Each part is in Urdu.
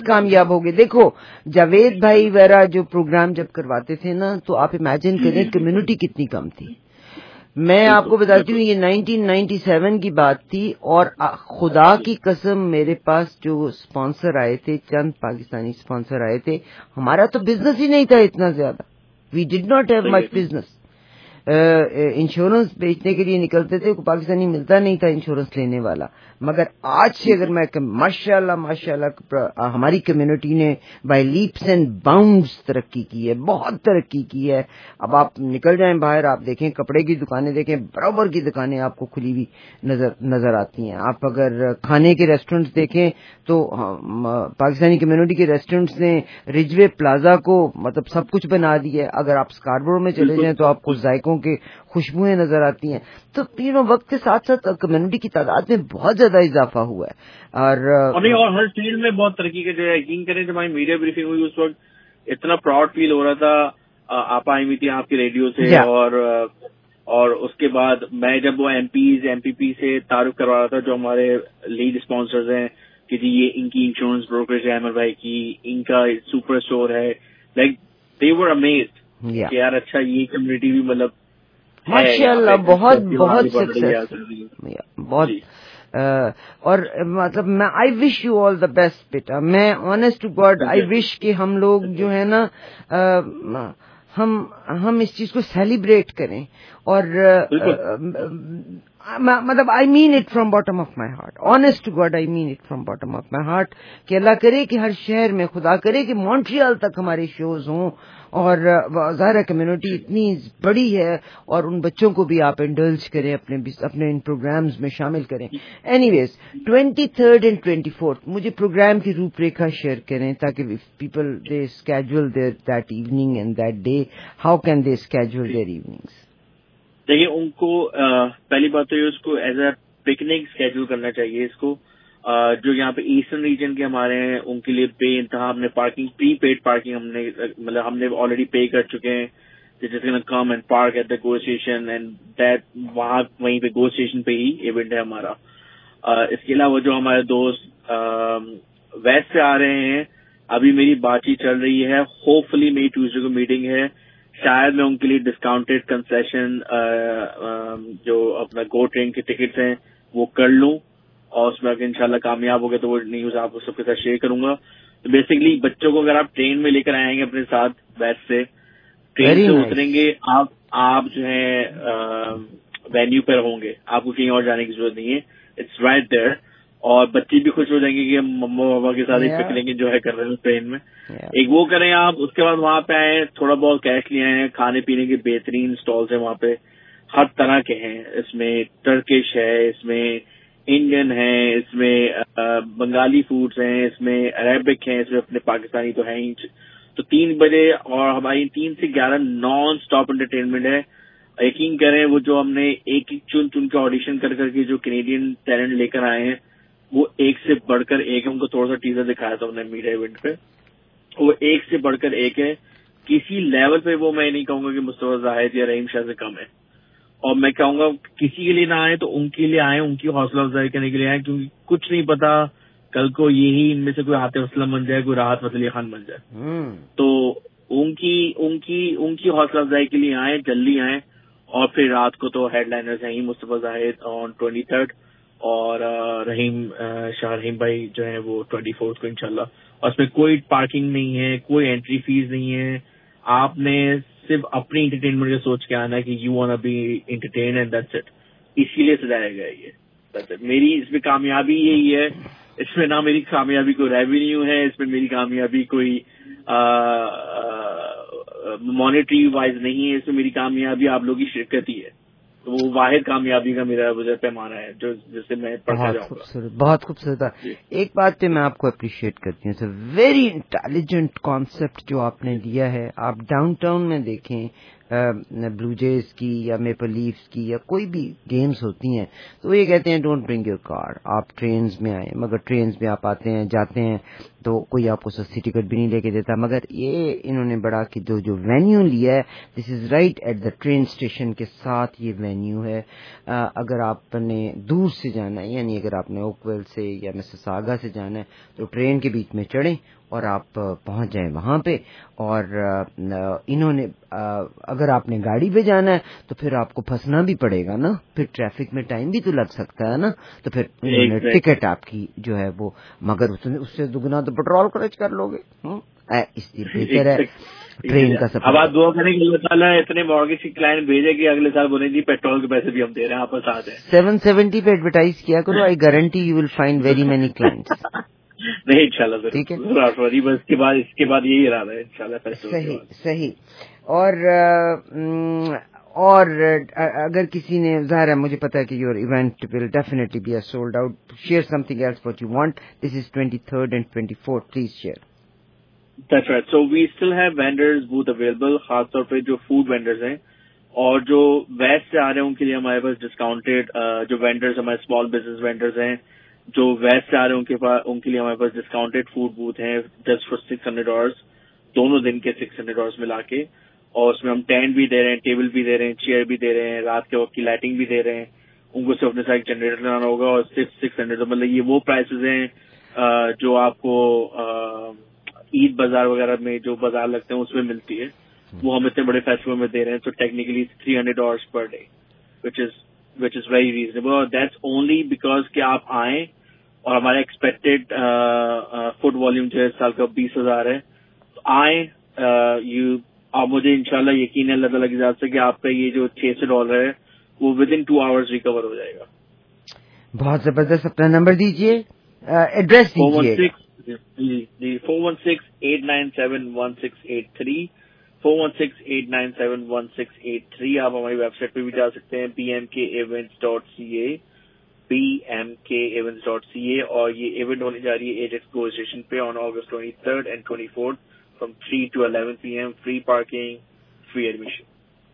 کامیاب ہو گئے. دیکھو جاوید بھائی وغیرہ جو پروگرام جب کرواتے تھے نا تو آپ امیجن کریں کمیونٹی کتنی کم تھی. میں آپ کو بتاتی ہوں یہ 1997 کی بات تھی اور خدا کی قسم میرے پاس جو اسپانسر آئے تھے چند پاکستانی اسپانسر آئے تھے. ہمارا تو بزنس ہی نہیں تھا اتنا زیادہ. We did not have much business. Insurance بیچنے کے لیے نکلتے تھے, کوئی پاکستانی ملتا نہیں تھا انشورنس لینے والا. مگر آج سے اگر میں ماشاء اللہ ہماری کمیونٹی نے بائی لیپس اینڈ باؤنڈز ترقی کی ہے, بہت ترقی کی ہے. اب آپ نکل جائیں باہر, آپ دیکھیں کپڑے کی دکانیں دیکھیں, برابر کی دکانیں آپ کو کھلی ہوئی نظر آتی ہیں. آپ اگر کھانے کے ریسٹورینٹس دیکھیں تو پاکستانی کمیونٹی کے ریسٹورینٹس نے رجوے پلازا کو مطلب سب کچھ بنا دیا ہے. اگر آپ اسکاربورو میں چلے جائیں تو آپ کو ذائقوں کے خوشبوئیں نظر آتی ہیں. تو وقت کے ساتھ ساتھ کمیونٹی کی تعداد میں بہت زیادہ اضافہ ہوا ہے. اور ہر فیلڈ میں بہت ترقی کے جو یقین کریں جب ہماری میڈیا بریفنگ ہوئی اس وقت اتنا پراؤڈ فیل ہو رہا تھا. آپ آئی ہوئی تھی آپ کی ریڈیو سے, اور اس کے بعد میں جب وہ ایم پی پی سے تعارف کروا رہا تھا جو ہمارے لیڈ اسپانسرز ہیں کہ جی یہ ان کی انشورنس بروکریج ہے احمد بھائی کی, ان کا سپر اسٹور ہے, لائک دے ور امیزڈ کہ یار اچھا یہ کمیونٹی بھی مطلب ماشاء اللہ بہت سکسیس بہت. اور مطلب میں آئی wish you all the best بیٹا. میں honest to God I wish کہ ہم لوگ جو ہے نا ہم اس چیز کو سیلیبریٹ کریں. اور مطلب I mean it from bottom of my heart, honest to God I mean it from bottom of my heart کہ اللہ کرے کہ ہر شہر میں, خدا کرے کہ مونٹریال تک ہمارے شوز ہوں. اور ظاہر کمیونٹی اتنی بڑی ہے اور ان بچوں کو بھی آپ انڈلج کریں, اپنے ان پروگرامز میں شامل کریں. Any ways 23rd and 24th مجھے پروگرام کی روپ ریکھا شیئر کریں تاکہ people they schedule their that evening and that day, how can they schedule their evenings. دیکھیے ان کو پہلی بات تو یہ اس کو ایز اے پکنک اسکیجول کرنا چاہیے. اس کو جو یہاں پہ ایسٹرن ریجن کے ہمارے ہیں ان کے لیے بے انتہا ہم نے پارکنگ, پری پیڈ پارکنگ ہم نے آلریڈی پے کر چکے ہیں. جس کے come and park at the GO station and that وہیں پہ گو اسٹیشن پہ ہی ایونٹ ہے ہمارا. اس کے علاوہ جو ہمارے دوست ویسٹ سے آ رہے ہیں, ابھی میری بات چیت چل رہی ہے. ہوپ فلی میری ٹیوزڈے کو میٹنگ ہے, شاید میں ان کے لیے ڈسکاؤنٹڈ کنسیشن جو اپنا گو ٹرین کے ٹکٹس ہیں وہ کر لوں, اور اس میں اگر انشاءاللہ کامیاب ہو گئے تو وہ نیوز آپ کو سب کے ساتھ شیئر کروں گا. تو بیسکلی بچوں کو اگر آپ ٹرین میں لے کر آئیں گے اپنے ساتھ ویسٹ سے, ٹرین سے اتریں گے آپ جو ہے وینیو پر ہوں گے, آپ کو کہیں اور جانے کی ضرورت نہیں ہے, اٹس رائٹ دیئر. اور بچے بھی خوش ہو جائیں گے کہ ہم مما بابا کے ساتھ ایک پکنک انجوائے کر رہے ہیں ٹرین میں. ایک وہ کریں آپ. اس کے بعد وہاں پہ آئے, تھوڑا بہت کیش لے آئے, کھانے پینے کے بہترین اسٹالس ہیں وہاں پہ, ہر طرح کے ہیں. اس میں ٹرکش ہے, اس میں انڈین ہے, اس میں بنگالی فوڈس ہیں, اس میں عربک ہیں, اس میں اپنے پاکستانی تو ہیں ہی. تو 3 بجے اور ہماری 3 سے 11 نان اسٹاپ انٹرٹینمنٹ ہے. یقین کریں وہ جو ہم نے ایک چن کے آڈیشن کر کے جو کینیڈین ٹیلنٹ لے کر آئے ہیں وہ ایک سے بڑھ کر ایک. ان کو تھوڑا سا ٹیزر دکھایا تھا ہم نے میڈیا ایونٹ پہ, وہ ایک سے بڑھ کر ایک ہے. کسی لیول پہ وہ میں نہیں کہوں گا کہ مصطفیٰ زاہد یا رحیم شاہ سے کم ہے. اور میں کہوں گا کسی کے لیے نہ آئے تو ان کے لیے آئے, ان کی حوصلہ افزائی کرنے کے لیے آئے, کیونکہ کچھ نہیں پتا کل کو یہی ان میں سے کوئی عاطف اسلم بن جائے, کوئی راحت فتح علی خان بن جائے. تو ان کی حوصلہ افزائی کے لیے آئے, جلدی آئیں. اور پھر رات کو تو ہیڈ لائنرز ہیں ہی مصطفیٰ زاہد آن 23rd اور رحیم شاہ رحیم بھائی جو ہیں وہ 24th کو انشاءاللہ. اور اس میں کوئی پارکنگ نہیں ہے, کوئی انٹری فیس نہیں ہے. آپ نے صرف اپنی انٹرٹینمنٹ کا سوچ کے آنا ہے کہ you want be entertain and that's it. اسی لیے سجایا گیا یہ. میری اس میں کامیابی یہی ہے, اس میں نہ میری کامیابی کوئی ریونیو ہے, اس میں میری کامیابی کوئی مانیٹری وائز نہیں ہے, اس میں میری کامیابی آپ لوگوں کی شرکت ہی ہے. تو وہ واحد کامیابی کا میرا وجہ پیمانہ ہے جو جس سے میں پڑھتا جاؤں گا. بہت خوبصورت. ایک بات پہ میں آپ کو اپریشیٹ کرتی ہوں, سر ویری انٹیلیجنٹ کانسیپٹ جو آپ نے دیا ہے. آپ ڈاؤن ٹاؤن میں دیکھیں, بلو جیز کی یا میپل لیفز کی یا کوئی بھی گیمز ہوتی ہیں تو وہ یہ کہتے ہیں ڈونٹ برنگ یور کار, آپ ٹرینز میں آئیں. مگر ٹرینز میں آپ آتے ہیں جاتے ہیں تو کوئی آپ کو سستی ٹکٹ بھی نہیں لے کے دیتا. مگر یہ انہوں نے بڑا کہ جو وینیو لیا ہے this is right at the train station کے ساتھ یہ وینیو ہے. اگر آپ نے دور سے جانا ہے, یعنی اگر آپ نے اوکویل سے یا مساساگا سے جانا ہے تو ٹرین کے بیچ میں چڑھیں اور آپ پہنچ جائیں وہاں پہ. اور انہوں نے اگر آپ نے گاڑی پہ جانا ہے تو پھر آپ کو پھنسنا بھی پڑے گا نا, پھر ٹریفک میں ٹائم بھی تو لگ سکتا ہے نا, تو پھر انہوں نے ٹکٹ آپ کی جو ہے وہ, مگر اس سے دگنا تو پیٹرول خرچ کر لو گے. اس لیے بہتر ہے ٹرین کا سفر. اب آپ دعا کریں کہ اللہ تعالیٰ اتنے مارگیج کی کلائنٹ بھیجے کہ اگلے سال بولیں جی پیٹرول کے پیسے بھی ہم دے رہے ہیں, آپ ساتھ ہیں. 770 پہ ایڈورٹائز کیا کرو, I guarantee you will find very many clients. نہیں انشاءاللہ ٹھیک ہے, اس کے بعد یہی ارادہ ہے انشاءاللہ. صحیح. اور اگر کسی نے, ظاہر ہے مجھے پتا ہے کہ your event will definitely be sold out. Share something else what you want. This is 23rd and 24th. Please share. That's right. So we still have vendors booth available, خاص طور پہ جو فوڈ وینڈرز ہیں اور جو ویسٹ سے آ رہے ہیں ان کے لیے ہمارے پاس ڈسکاؤنٹیڈ جو وینڈرز ہمارے اسمال بزنس وینڈرز ہیں جو ویسٹ سے آ رہے ہیں ان کے لیے ہمارے پاس ڈسکاؤنٹیڈ فوڈ بوتھ ہیں جسٹ فار $600 دونوں دن کے $600 ملا کے. اور اس میں ہم ٹینٹ بھی دے رہے ہیں, ٹیبل بھی دے رہے ہیں, چیئر بھی دے رہے ہیں, رات کے وقت کی لائٹنگ بھی دے رہے ہیں. ان کو صرف اپنے ساتھ جنریٹر لانا ہوگا اور صرف $600. مطلب یہ وہ پرائسز ہیں جو آپ کو عید بازار وغیرہ میں جو بازار لگتے ہیں اس میں ملتی ہے, وہ ہم اتنے بڑے فیسٹیول میں دے رہے ہیں. تو technically $300 per day which is very reasonable. اور دیٹس اونلی بیکاز کہ آپ آئیں اور ہمارا ایکسپیکٹڈ فوڈ والیوم جو ہے اس سال کا 20,000 ہے. تو آئیں, آپ مجھے انشاءاللہ یقین ہے اللہ تعالیٰ کی ذات سے کہ آپ کا یہ جو $600 ہے وہ ودن 2 hours ریکور ہو جائے گا. بہت زبردست. اپنا نمبر دیجیے, ایڈریس دیجیے. 416-897-1683 416-897-1683. آپ ہماری ویب سائٹ پہ بھی جا سکتے ہیں bmkevents.ca bmkevents.ca. اور یہ ایونٹ ہونے جا رہی ہے ایج ایکسپو اسٹیشن پہ on August 23rd and 24th from 3 to 11 p.m. free parking, free admission.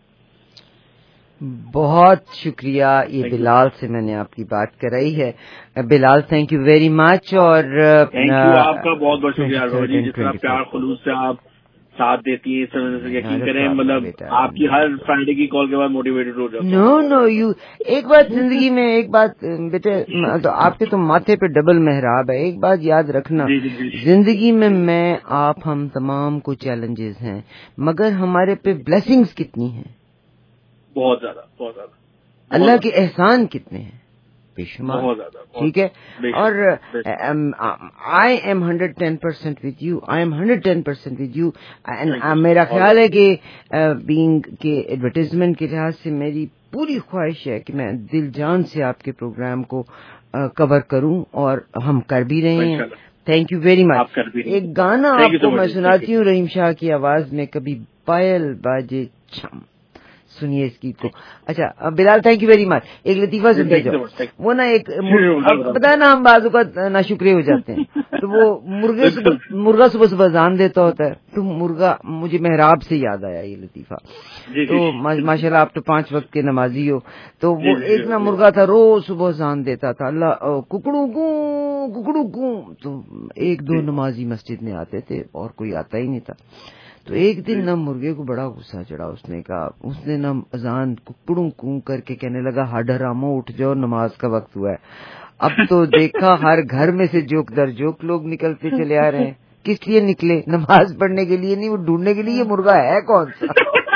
بہت شکریہ. یہ بلال سے میں نے آپ کی بات کرائی ہے. Bilal thank you very much. اور تھینک یو, آپ کا بہت بہت شکریہ جس طرح پیار خلوص سے آپ ساتھ دیتی ہیں. یقین کریں مطلب آپ کی ہر فرائیڈے کی کال کے بعد موٹیویٹڈ ہو جاتا ہوں. نو یو ایک بات زندگی میں, ایک بات بیٹے, آپ کے تو ماتھے پہ ڈبل محراب ہے. ایک بات یاد رکھنا, زندگی میں آپ ہم تمام کو چیلنجز ہیں مگر ہمارے پہ بلیسنگز کتنی ہیں, بہت زیادہ, بہت زیادہ. اللہ کے احسان کتنے ہیں, بے شمار. بہت زیادہ. ٹھیک ہے. اور I am 110% with you. I am 110% with you. میرا خیال ہے کہ بینگ کے ایڈورٹیزمنٹ کے لحاظ سے میری پوری خواہش ہے کہ میں دل جان سے آپ کے پروگرام کو کور کروں اور ہم کر بھی رہے ہیں. Thank you very much. ایک گانا آپ کو میں سناتی ہوں رحیم شاہ کی آواز میں, کبھی پائل باجے چھم, سنیے اس گیت کو. اچھا Bilal thank you very much. ایک لطیفہ سنتے جاؤ. وہ نا ایک بتایا نا, ہم بعض اوقات ناشکرے ہو جاتے ہیں تو وہ مرغا صبح صبح اذان دیتا ہوتا ہے تو مرغا, مجھے محراب سے یاد آیا یہ لطیفہ. تو ماشاء اللہ آپ تو 5 وقت کے نمازی ہو. تو وہ ایک نا مرغا تھا, روز صبح اذان دیتا تھا, اللہ ککڑو گوں. تو 1-2 نمازی مسجد میں آتے تھے اور کوئی آتا ہی نہیں تھا. تو ایک دن نہ مرغے کو بڑا غصہ چڑھا. اس نے کہا, اس نے نہ اذان ککڑوں کوں کر کے کہنے لگا, ہڈ حرامو اٹھ جاؤ, نماز کا وقت ہوا ہے. اب تو دیکھا ہر گھر میں سے جوک در جوک لوگ نکلتے چلے آ رہے ہیں. کس لیے نکلے؟ نماز پڑھنے کے لیے نہیں, وہ ڈھونڈنے کے لیے یہ مرغا ہے کون سا.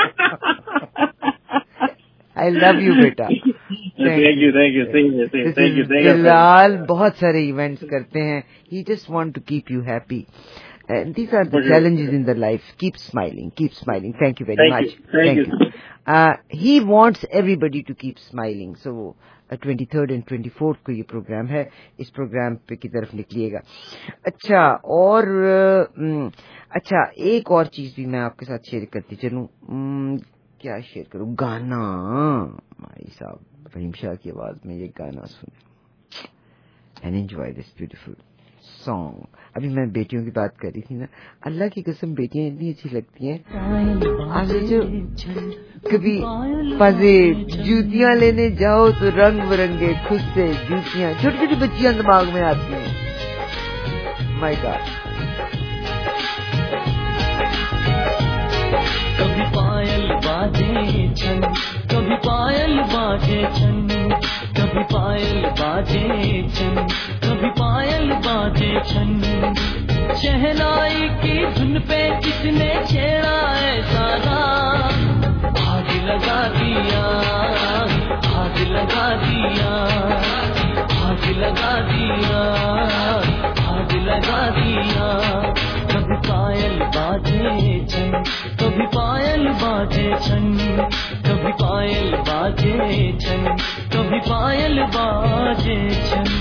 آئی لو یو بیٹا. بلال بہت سارے ایونٹس کرتے ہیں. He just want to keep you happy. These are the challenges in the life. Keep smiling. Thank you very much. Thank you. He wants everybody to keep smiling. So 23rd and 24th کو یہ پروگرام ہے, اس پروگرام پہ کی طرف نکلیے گا. اچھا, اور اچھا ایک اور چیز بھی میں آپ کے ساتھ شیئر کرتی چلوں. کیا شیئر کروں؟ گانا. بھائی صاحب رحیم شاہ کی آواز میں یہ گانا سنیں and enjoy this beautiful song. ابھی میں بیٹیوں کی بات کر رہی تھی نا, اللہ کی قسم بیٹیاں اتنی اچھی لگتی ہیں. آج جو کبھی پازے جوتیاں لینے جاؤ تو رنگ برنگے خوش سے جوتیاں چھوٹی چھوٹی بچیاں دماغ میں آتی ہیں. مائی گاڈ. کبھی پائل باجے چھن, کبھی پائل باجے چھن, کبھی پائل باجے چھن, کبھی پائل باجے چھن. شہنائی کی دھن پہ کس نے چھیڑا ہے سارا, آگ لگا دیا, آگ لگا دیا, آگ لگا دیا, آگ لگا دیا. کبھی پائل باجے چھن, کبھی پائل باجے چھن, کبھی پائل باجے چھن, کبھی پائل باجے چھن.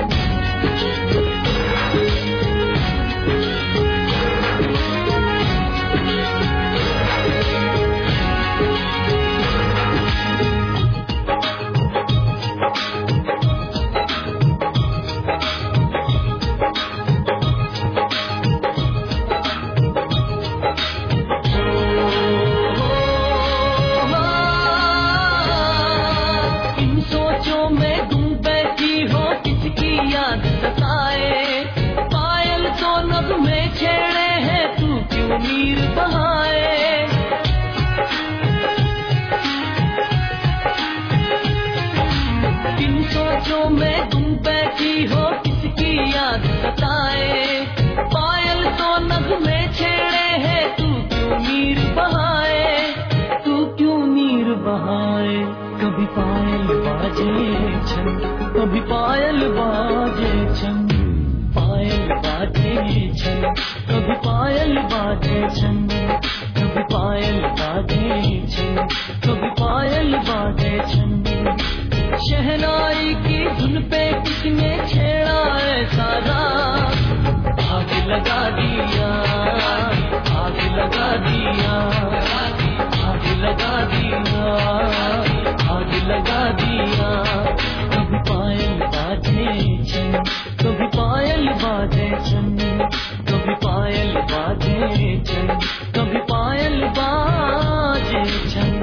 کبھی پائل باجے چھن, پائل باجے چھن, کبھی پائل باجے چھن, کبھی پائل باجے چھن, کبھی پائل باجے چھن. شہنائی کی دھن پہ کس نے چھیڑا ہے سارا, آگ لگا دیا, آگ لگا دیا, آگ لگا دیا, آگ لگا دیا. کبھی پائل باجے چھن, کبھی پائل باجے چھن, کبھی پائل باجے چھن, کبھی پائل باجے چھن.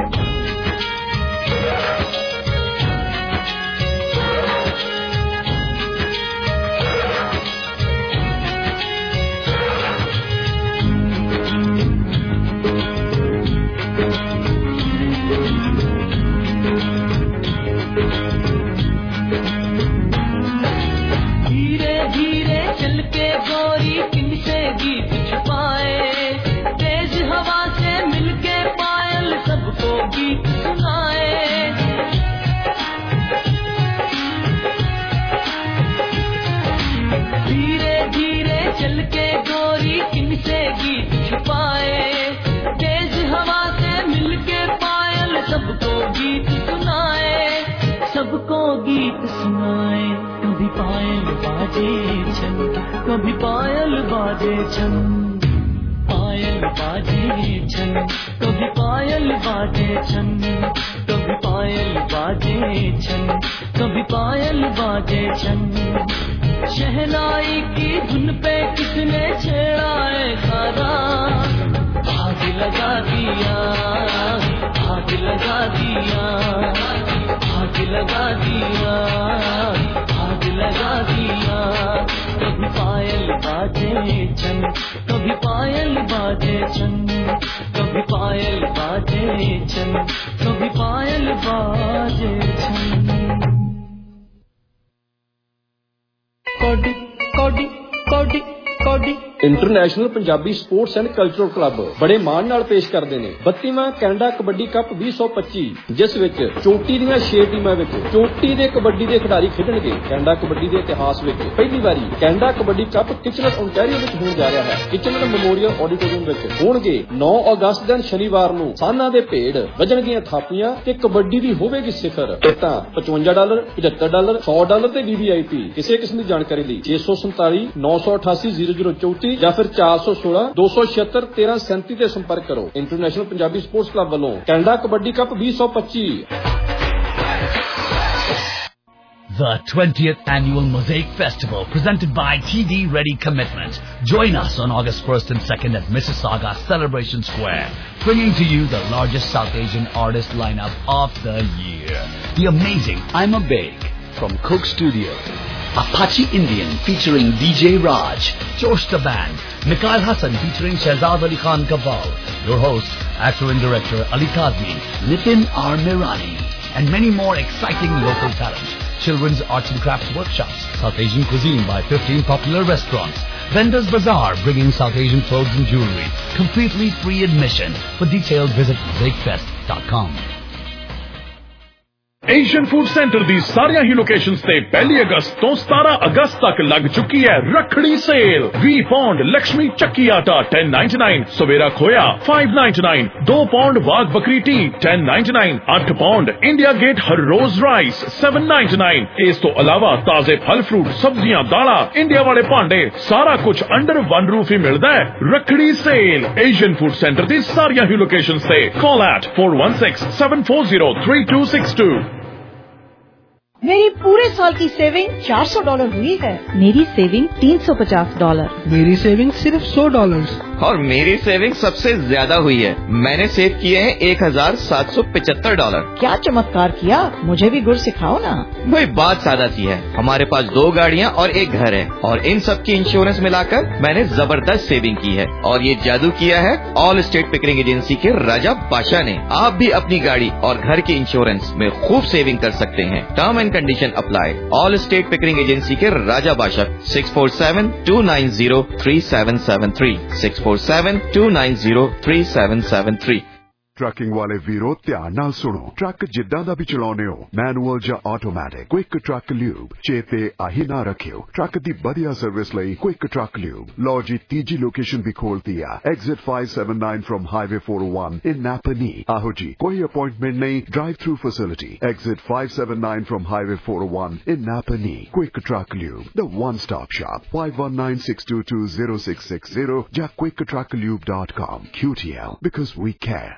کبھی پائل باجے چھن, پائل باجے چھن, کبھی پائل باجے چھن, کبھی پائل باجے چھن, کبھی پائل باجے چھن. شہنائی کی دھن پہ کس نے چھیڑا ہے سارا, آگ لگا دیا, آگ لگا دیا, آگ لگا دیا, آگ لگا دیا. کبھی پائل باجے چھن, کبھی پائل باجے چھن, کبھی پائل باجے چھن, کبھی پائل باجے چھن. کوڈی کوڈی کوڈی کوڈی international Punjabi sports and cultural club بڑے مان نال پیش کرتے ہیں 32واں کینیڈا کبڈی کپ 2025 جس وچ چوٹی دیاں 6 ٹیماں وچ چوٹی دے کبڈی دے کھڈاری کھیڈن گے. کینیڈا کبڈی دے اتہاس وچ پہلی واری Canada kabaddi cup Kitchener Ontario وچ ہون جا رہا ہے. کچنر میموریل آڈیٹوریم وچ ہون گے 9 اگست دن شنیوار نوں ساناں دے بھیڑ وجن گیاں تھاپیاں تے کبڈی دی ہوے گی صفر. ٹکٹاں $55 $75 $100 تے VVIP. کسی قسم دی جانکاری لئی 647 988 0034 یا پھر 416 276 1337 تے سمپرک کرو. انٹرنیشنل پنجابی سپورٹس کلب والوں Canada kabaddi cup 2025. The 20th Annual Mosaic Festival, presented by TD Ready Commitment. Join us on August 1st and 2nd at Mississauga Celebration Square, bringing to you the largest South Asian artist lineup of the year. The amazing I'm a Big from Coke Studio, Apache Indian featuring DJ Raj, Josh the Band, Mikhail Hassan featuring Shahzad Ali Khan Kaval, your host, actor and director Ali Kazmi, Nitin R. Mirani, and many more exciting local talent. Children's arts and crafts workshops, South Asian cuisine by 15 popular restaurants, Vendors Bazaar bringing South Asian clothes and jewelry, completely free admission. For details, visit mosaicfest.com. Asian food centre ਦੀ ਸਾਰੀਆਂ ਹੀ ਲੋਕੇਸ਼ਨਸ ਤੇ 1 ਅਗਸਤ ਤੋਂ 17 ਅਗਸਤ ਤੱਕ ਲੱਗ ਚੁੱਕੀ ਹੈ ਰੱਖੜੀ ਸੇਲ। 20 ਪੌਂਡ ਲక్ష్ਮੀ ਚੱਕੀ ਆਟਾ 10.99, ਸਵੇਰਾ ਖੋਇਆ 5.99, 2 pound Wagh Bakri tea 10.99, 8 pound India Gate ਹਰ ਰੋਜ਼ ਰਾਈਸ 7.99। ਇਸ ਤੋਂ ਇਲਾਵਾ ਤਾਜ਼ੇ ਫਲ ਫਰੂਟ, ਸਬਜ਼ੀਆਂ, ਦਾਲਾਂ, ਇੰਡੀਆ ਵਾਲੇ ਭਾਂਡੇ, ਸਾਰਾ ਕੁਝ ਅੰਡਰ ਵਨ ਰੂਫ ਹੀ ਮਿਲਦਾ ਹੈ। Rakhri sale Asian food centre ਦੀ ਸਾਰੀਆਂ ਹੀ ਲੋਕੇਸ਼ਨਸ ਤੇ ਕਾਲ ਐਟ 4167403262। मेरी पूरे साल की सेविंग $400 हुई है। मेरी सेविंग $350। मेरी सेविंग सिर्फ $100। और मेरी सेविंग सबसे ज्यादा हुई है। मैंने सेव किए हैं $1775। क्या चमत्कार किया, मुझे भी गुर सिखाओ ना। वही बात सादा सी है, हमारे पास 2 गाड़ियाँ और 1 घर है और इन सब की इंश्योरेंस मिलाकर मैंने जबरदस्त सेविंग की है। और ये जादू किया है ऑल स्टेट पिकरिंग एजेंसी के राजा बादशाह ने। आप भी अपनी गाड़ी और घर के इंश्योरेंस में खूब सेविंग कर सकते हैं। Term and condition apply. All State Pickering agency के राजा बादशाह 647-290-3773 647-290-3773। ਟਰੱਕਿੰਗ ਵਾਲੇ ਵੀਰੋ ਧਿਆਨ ਨਾਲ ਸੁਣੋ। ਟਰੱਕ ਜਿੱਦਾਂ ਦਾ ਵੀ ਚਲਾਉਨੇ ਹੋ, ਮੈਨੂਅਲ ਜਾਂ ਆਟੋਮੈਟਿਕ, ਕੁਇਕ ਟਰੱਕ ਲਿਊਬ ਚੇਤੇ ਆਹੀ ਨਾ ਰੱਖਿਓ। ਟਰੱਕ ਦੀ ਵਧੀਆ ਸਰਵਿਸ ਲਈ ਕੁਇਕ ਟਰੱਕ ਲਿਊਬ। ਲਓ ਜੀ, ਤੀਜੀ ਲੋਕੇਸ਼ਨ ਵੀ ਖੋਲਤੀ ਆ, exit 579 from highway 401 in Napanee. ਆਹੋ ਜੀ, ਕੋਈ ਅਪਾਇੰਟਮੈਂਟ ਨਹੀਂ, drive through facility. Exit 579 from highway 401 in Napanee. Quick truck lube, the one stop shop. 5196220660 ਜਾਂ quicktrucklube.com। QTL, because we care.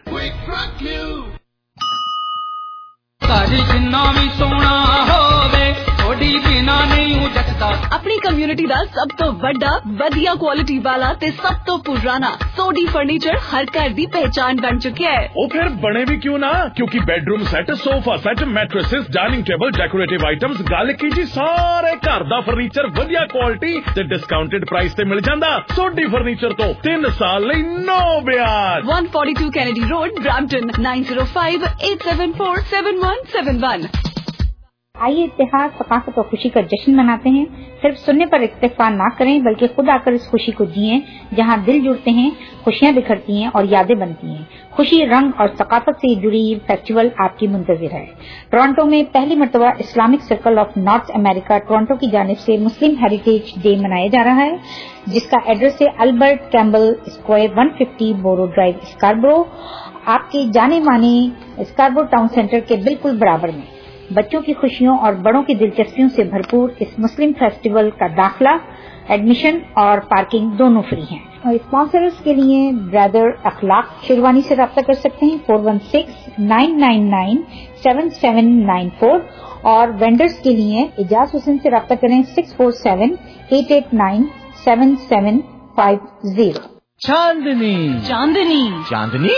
ਘਰ ਜਿੰਨਾ ਵੀ ਸੋਹਣਾ ਹੋਵੇ ਥੋੜੀ ਬਿਨਾ ਨਹੀਂ ਜੱਟਦਾ। ਆਪਣੀ ਕਮਿਊਨਿਟੀ ਦਾ ਸਭ ਤੋਂ ਵੱਡਾ, ਵਧੀਆ ਕੁਆਲਿਟੀ ਵਾਲਾ ਤੇ ਸਭ ਤੋਂ ਪੁਰਾਣਾ ਸੋਡੀ ਫਰਨੀਚਰ ਹਰ ਘਰ ਦੀ ਪਹਿਚਾਨ ਬਣ ਚੁੱਕਿਆ ਹੈ। ਉਹ ਫਿਰ ਬਣੇ ਵੀ ਕਿਉਂ ਨਾ, ਕਿਉਂਕਿ bedroom set, sofa set, mattresses, dining table, decorative items, ਗੱਲ ਕੀ ਜੀ ਸਾਰੇ ਘਰ ਦਾ ਫਰਨੀਚਰ ਵਧੀਆ ਕੁਆਲਿਟੀ ਤੇ ਡਿਸਕਾਊਂਟਡ ਪ੍ਰਾਈਸ ਤੇ ਮਿਲ ਜਾਂਦਾ। ਸੋਡੀ ਫਰਨੀਚਰ ਤੋਂ 3 ਸਾਲ ਲਈ ਨੋ ਵਿਆਜ। 142 ਕੈਨੇਡੀ ਰੋਡ, ਬ੍ਰੈਂਪਟਨ 9058747171। आइए इत्तेहाद, सकाफत और खुशी का जश्न मनाते हैं। सिर्फ सुनने पर इक्तिफा ना करें, बल्कि खुद आकर इस खुशी को जिएं, जहां दिल जुड़ते हैं, खुशियां बिखरती हैं और यादें बनती हैं। खुशी, रंग और सकाफत से जुड़ी फेस्टिवल आपकी मुंतजिर है। टोरंटो में पहली मरतबा Islamic circle of North America Toronto की जानिब से मुस्लिम हेरिटेज डे मनाया जा रहा है, जिसका एड्रेस है Albert Campbell Square 150 Borough Drive, Scarborough, आपके जाने माने स्कारबरो टाउन सेंटर के बिल्कुल बराबर में। बच्चों की खुशियों और बड़ों की दिलचस्पियों से भरपूर इस मुस्लिम फेस्टिवल का दाखला, एडमिशन और पार्किंग दोनों फ्री हैं। और स्पॉन्सर्स के लिए ब्रदर अखलाक शेरवानी से रब्ता कर सकते हैं 416-999-7794 और वेंडर्स के लिए एजाज हुसैन से रब्ता करें 647-889-7750। Chandni Chandni Chandni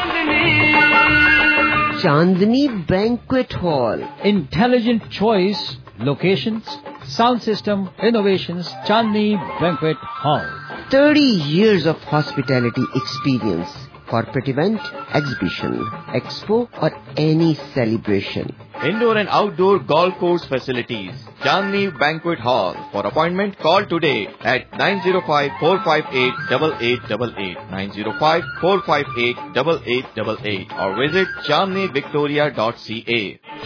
Chandni Banquet Hall. Intelligent choice, locations, sound system, innovations, Chandni Banquet Hall. 30 years of hospitality experience. Corporate event, exhibition, expo or any celebration. Indoor and outdoor golf course facilities. Chandni Banquet Hall. For appointment, call today at 905-458-8888, 905-458-8888 or visit chandnivictoria.ca.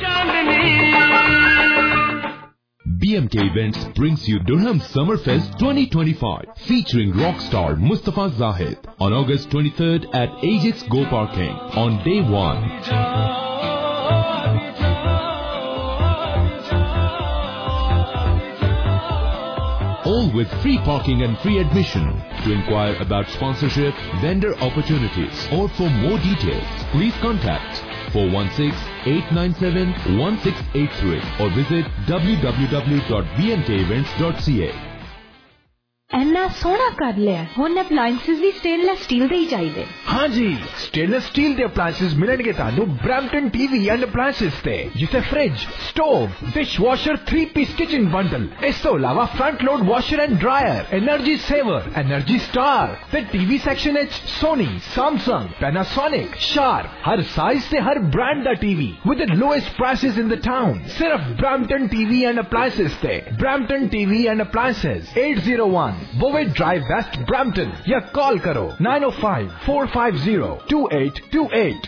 BMK Events brings you Durham Summerfest 2025 featuring rockstar Mustafa Zahid on August 23rd at Ajax Go Parking on day 1. All along with free parking and free admission. To inquire about sponsorship, vendor opportunities, or for more details, please contact 416-897-1683 or visit www.bmkevents.ca. ਇੰਨਾ ਸੋਹਣਾ ਕਰ ਲਿਆ, ਹੁਣ ਅਪਲਾਈਐਂਸਸ ਵੀ ਸਟੇਨਲੈਸ ਸਟੀਲ ਦੇ ਹੀ ਚਾਹੀਦੇ। ਹਾਂਜੀ, ਸਟੇਨਲੈਸ ਸਟੀਲ ਦੇ ਅਪਲਾਈਐਂਸਸ ਮਿਲਣਗੇ ਤੁਹਾਨੂੰ ਬ੍ਰੈਂਪਟਨ ਟੀਵੀ ਐਂਡ ਅਪਲਾਈਐਂਸਸ ਤੇ, ਜਿੱਥੇ fridge, stove, dish washer, 3-piece kitchen bundle, ਇਸ ਤੋਂ ਇਲਾਵਾ front load washer and dryer, energy saver, energy star ਤੇ ਟੀਵੀ ਸੈਕਸ਼ਨ ਵਿੱਚ ਸੋਨੀ, ਸੈਮਸੰਗ, ਪੈਨਾਸੋਨਿਕ, ਸ਼ਾਰਪ, ਹਰ ਸਾਈਜ਼ ਤੇ ਹਰ ਬ੍ਰਾਂਡ ਦਾ TV with the lowest prices in the town, ਸਿਰਫ ਬ੍ਰੈਂਪਟਨ ਟੀਵੀ ਐਂਡ ਅਪਲਾਈਐਂਸਸ ਤੇ। Brampton TV and Appliances 801 Bovett Drive West Brampton या कॉल करो 905-450-2828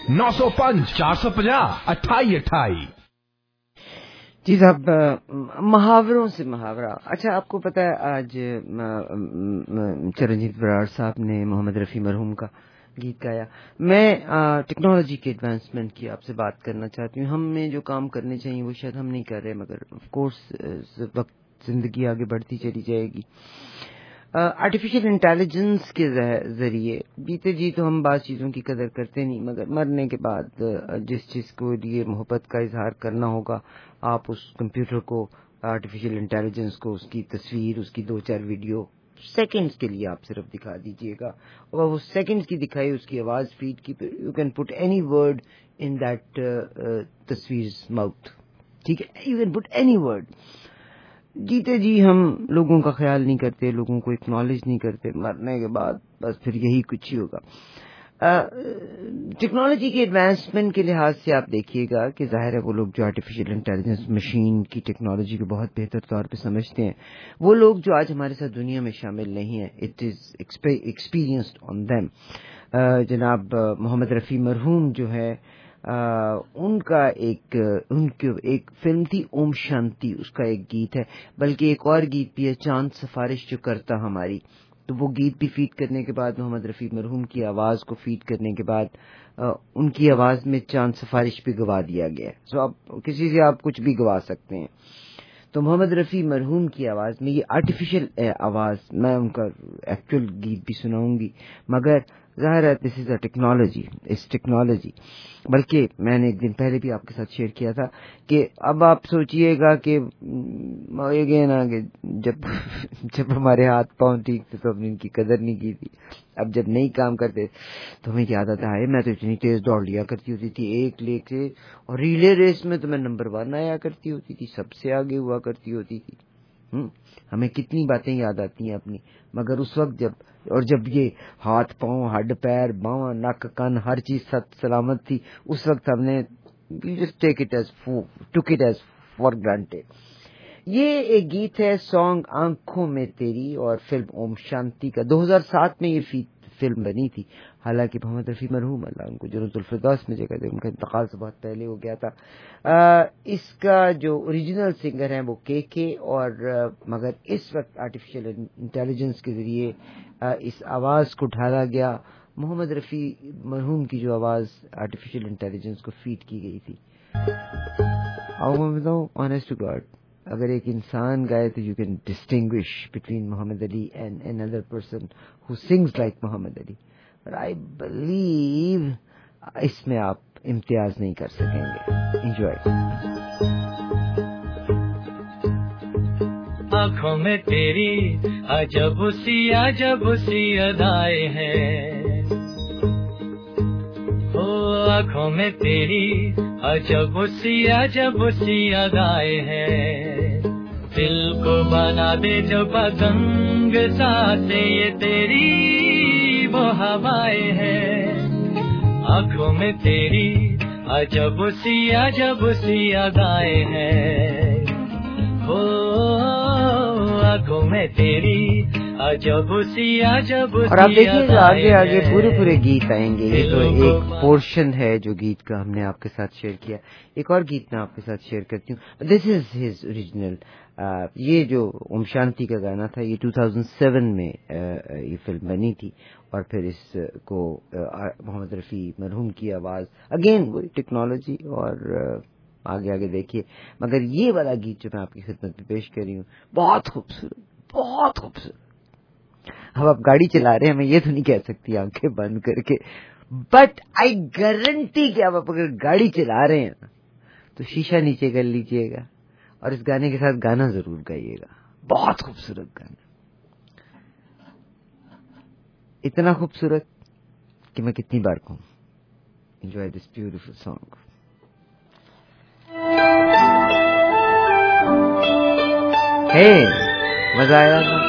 905-450-2828। जी साहब, मुहावरों से मुहावरा। अच्छा, आपको पता है आज चरणजीत बराड़ साहब ने मोहम्मद रफ़ी मरहूम का गीत गाया। मैं टेक्नोलॉजी के एडवांसमेंट की आपसे बात करना चाहती हूँ। हमें जो काम करने चाहिए वो शायद हम नहीं कर रहे, मगर ऑफ कोर्स वक्त जिंदगी आगे बढ़ती चली जाएगी। आर्टिफिशियल इंटेलिजेंस के जरिए बीते जी तो हम बात चीज़ों की कदर करते नहीं, मगर मरने के बाद जिस चीज़ को लिए मोहब्बत का इजहार करना होगा, आप उस कंप्यूटर को, आर्टिफिशियल इंटेलिजेंस को, उसकी तस्वीर, उसकी 2-4 वीडियो सेकंड्स के लिए आप सिर्फ दिखा दीजिएगा, और वो सेकंड्स की दिखाई, उसकी आवाज़ फीड की, you can put any word in that तस्वीर माउथ, ठीक है, you can put any word. जीते जी हम लोगों का ख्याल नहीं करते, लोगों को एक्नॉलेज नहीं करते, मरने के बाद बस फिर यही कुछ ही होगा। टेक्नोलॉजी के एडवांसमेंट के लिहाज से आप देखिएगा कि जाहिर है वो लोग जो आर्टिफिशियल इंटेलिजेंस मशीन की टेक्नोलॉजी को बहुत बेहतर तौर पे समझते हैं, वो लोग जो आज हमारे साथ दुनिया में शामिल नहीं है, it is experienced on them. जनाब मोहम्मद रफ़ी मरहूम जो है, उनका उनकी एक फिल्म थी ओम शांति, उसका एक गीत है, बल्कि एक और गीत भी है, चांद सिफारिश जो करता हमारी। तो वो गीत भी फीड करने के बाद, मोहम्मद रफ़ी मरहूम की आवाज़ को फीड करने के बाद, उनकी आवाज़ में चांद सिफारिश भी गवा दिया गया है। सो आप किसी से आप कुछ भी गवा सकते हैं। तो मोहम्मद रफ़ी मरहूम की आवाज़ में ये आर्टिफिशियल आवाज़, मैं उनका एक्चुअल गीत भी सुनाऊंगी, मगर ज़ाहिर है दिस इज़ अ टेक्नोलॉजी, इस टेक्नोलॉजी। बल्कि मैंने एक दिन पहले भी आपके साथ शेयर किया था कि अब आप सोचिएगा कि ना कि जब हमारे हाथ पांव ठीक थे तो हमने इनकी कदर नहीं की थी, अब जब नहीं काम करते तो हमें याद आता है मैं तो इतनी तेज दौड़ लिया करती होती थी एक लेके, और रिले रेस में तो मैं नंबर 1 आया करती होती थी, सबसे आगे हुआ करती होती थी। हमें कितनी बातें याद आती हैं अपनी, मगर उस वक्त जब ये हाथ पांव, हड्ड पैर, बांह, नक, कान, हर चीज सलामत थी, उस वक्त हमने took it as for granted. ये एक गीत है, सॉन्ग आंखों में तेरी, और फिल्म ओम शांति का 2007 में ये फिल्म बनी थी। हालांकि मोहम्मद रफ़ी मरहूम, अल्लाह उनको जन्नतुल फिरदौस में जगह दे, उनका इंतकाल से बहुत पहले हो गया था। इसका जो ओरिजिनल सिंगर है वो के, और मगर इस वक्त आर्टिफिशियल इंटेलिजेंस के जरिए इस आवाज़ को ढाला गया। मोहम्मद रफ़ी मरहूम की जो आवाज़ आर्टिफिशियल इंटेलिजेंस को फीड की गई थी, और मैं बताऊँ ऑनेस्ट टू गॉड, अगर एक इंसान गाए तो you can distinguish between Mohammad Ali and another person who sings like Mohammad Ali, but I believe इसमें आप इम्तियाज नहीं कर सकेंगे। एंजॉय। आँखों में तेरी अजब सी अदाएं हैं, ओ आँखों में तेरी अजब सी अदाएं हैं, दिल को बना दे जो पतंग साथे ये तेरी वो हवाएं हैं। आँखों में तेरी अजब सी अदाएं हैं, ओ आँखों में तेरी अजब सी और आप देखिए आगे पूरे गीत आएंगे। ये तो एक पोर्शन है जो गीत का हमने आपके साथ शेयर किया। एक और गीत मैं आपके साथ शेयर करती हूँ, दिस इज हिज ओरिजिनल। ये जो ओम शांति का गाना था, ये 2007 में ये फिल्म बनी थी, और फिर इसको मोहम्मद रफ़ी मरहूम की आवाज़, अगेन वही टेक्नोलॉजी, और आगे देखिए। मगर ये वाला गीत जो मैं आपकी खिदमत में पेश कर रही हूँ, बहुत खूबसूरत, بہت خوبصورت. اب آپ گاڑی چلا رہے ہیں, میں یہ تو نہیں کہہ سکتی آنکھیں بند کر کے, بٹ آئی گارنٹی کہ آپ اگر گاڑی چلا رہے ہیں تو شیشہ نیچے کر لیجئے گا اور اس گانے کے ساتھ گانا ضرور گائیے گا. بہت خوبصورت گانا, اتنا خوبصورت کہ میں کتنی بار کہوں. Enjoy this beautiful song. ہے مزہ آیا نا.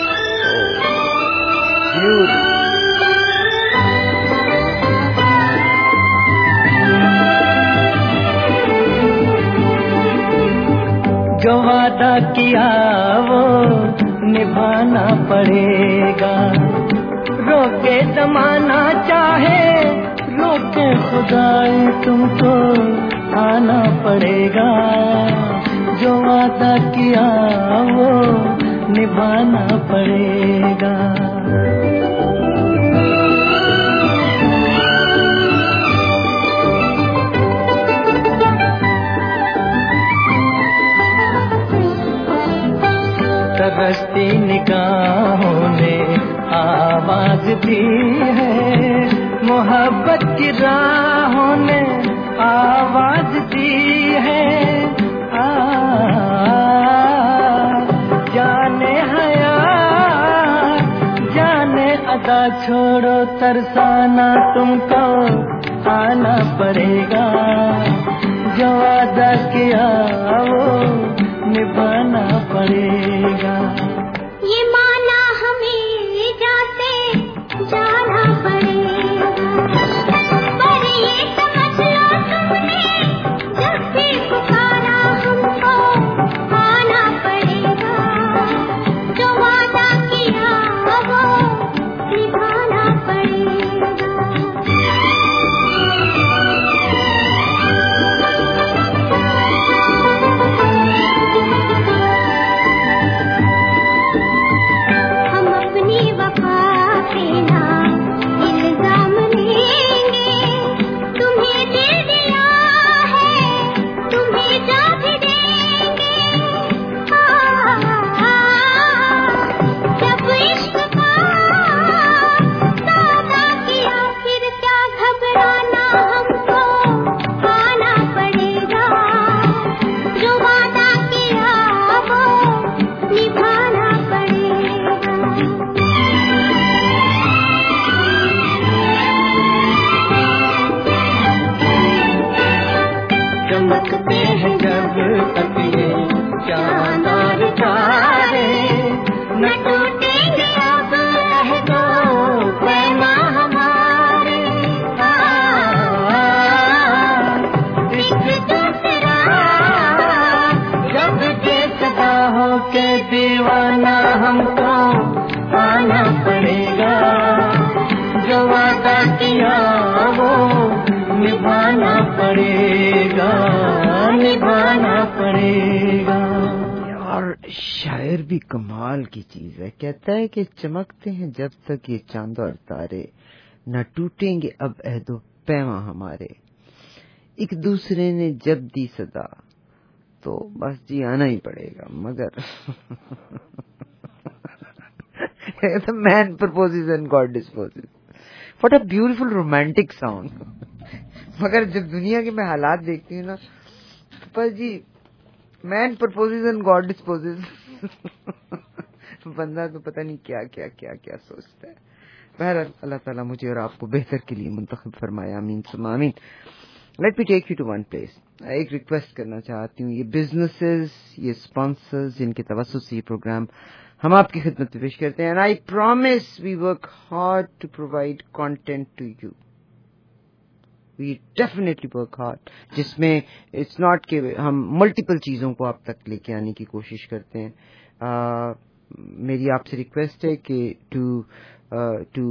جو وعدہ کیا وہ نبھانا پڑے گا, روکے زمانہ چاہے روکے خدائی تم کو آنا پڑے گا. جو وعدہ کیا وہ نبھانا پڑے گا. ترستی نگاہوں نے آواز دی ہے, محبت کی راہوں نے آواز دی ہے. جانے حیا جانے ادا چھوڑو ترسانا تم کو آنا پڑے گا. جو وعدہ کیا وہ نبھانا پڑے گا. یہ مانا ہمیں جاتے جانا پڑے گا, پر یہ سمجھ لو تم نے جب بھی پکارا ہم کو آنا پڑے گا. جو وعدہ کیا وہ نبھانا پڑے گا. شاعر بھی کمال کی چیز ہے. کہتا ہے کہ چمکتے ہیں جب تک یہ چاند اور تارے, نہ ٹوٹیں گے اب عہد و پیواں ہمارے. ایک دوسرے نے جب دی صدا تو بس جی آنا ہی پڑے گا. مگر man proposes and God disposes. What a beautiful romantic song. مگر جب دنیا کے میں حالات دیکھتی ہوں نا, بس جی مین پرپوزز اینڈ گاڈ ڈسپوزز. بندہ تو پتہ نہیں کیا کیا کیا کیا سوچتا ہے. بہرحال اللہ تعالیٰ مجھے اور آپ کو بہتر کے لیے منتخب فرمائے. آمین ثم آمین. Let me take you to one place. ایک ریکویسٹ کرنا چاہتی ہوں. یہ بزنسز, یہ اسپانسرز جن کے توسط سے یہ پروگرام ہم آپ کی خدمت میں پیش کرتے ہیں, and I promise we work hard to provide content to you. We definitely work hard, جس میں اٹس ناٹ کہ ہم ملٹیپل چیزوں کو آپ تک لے کے آنے کی کوشش کرتے ہیں. میری آپ سے ریکویسٹ ہے کہ to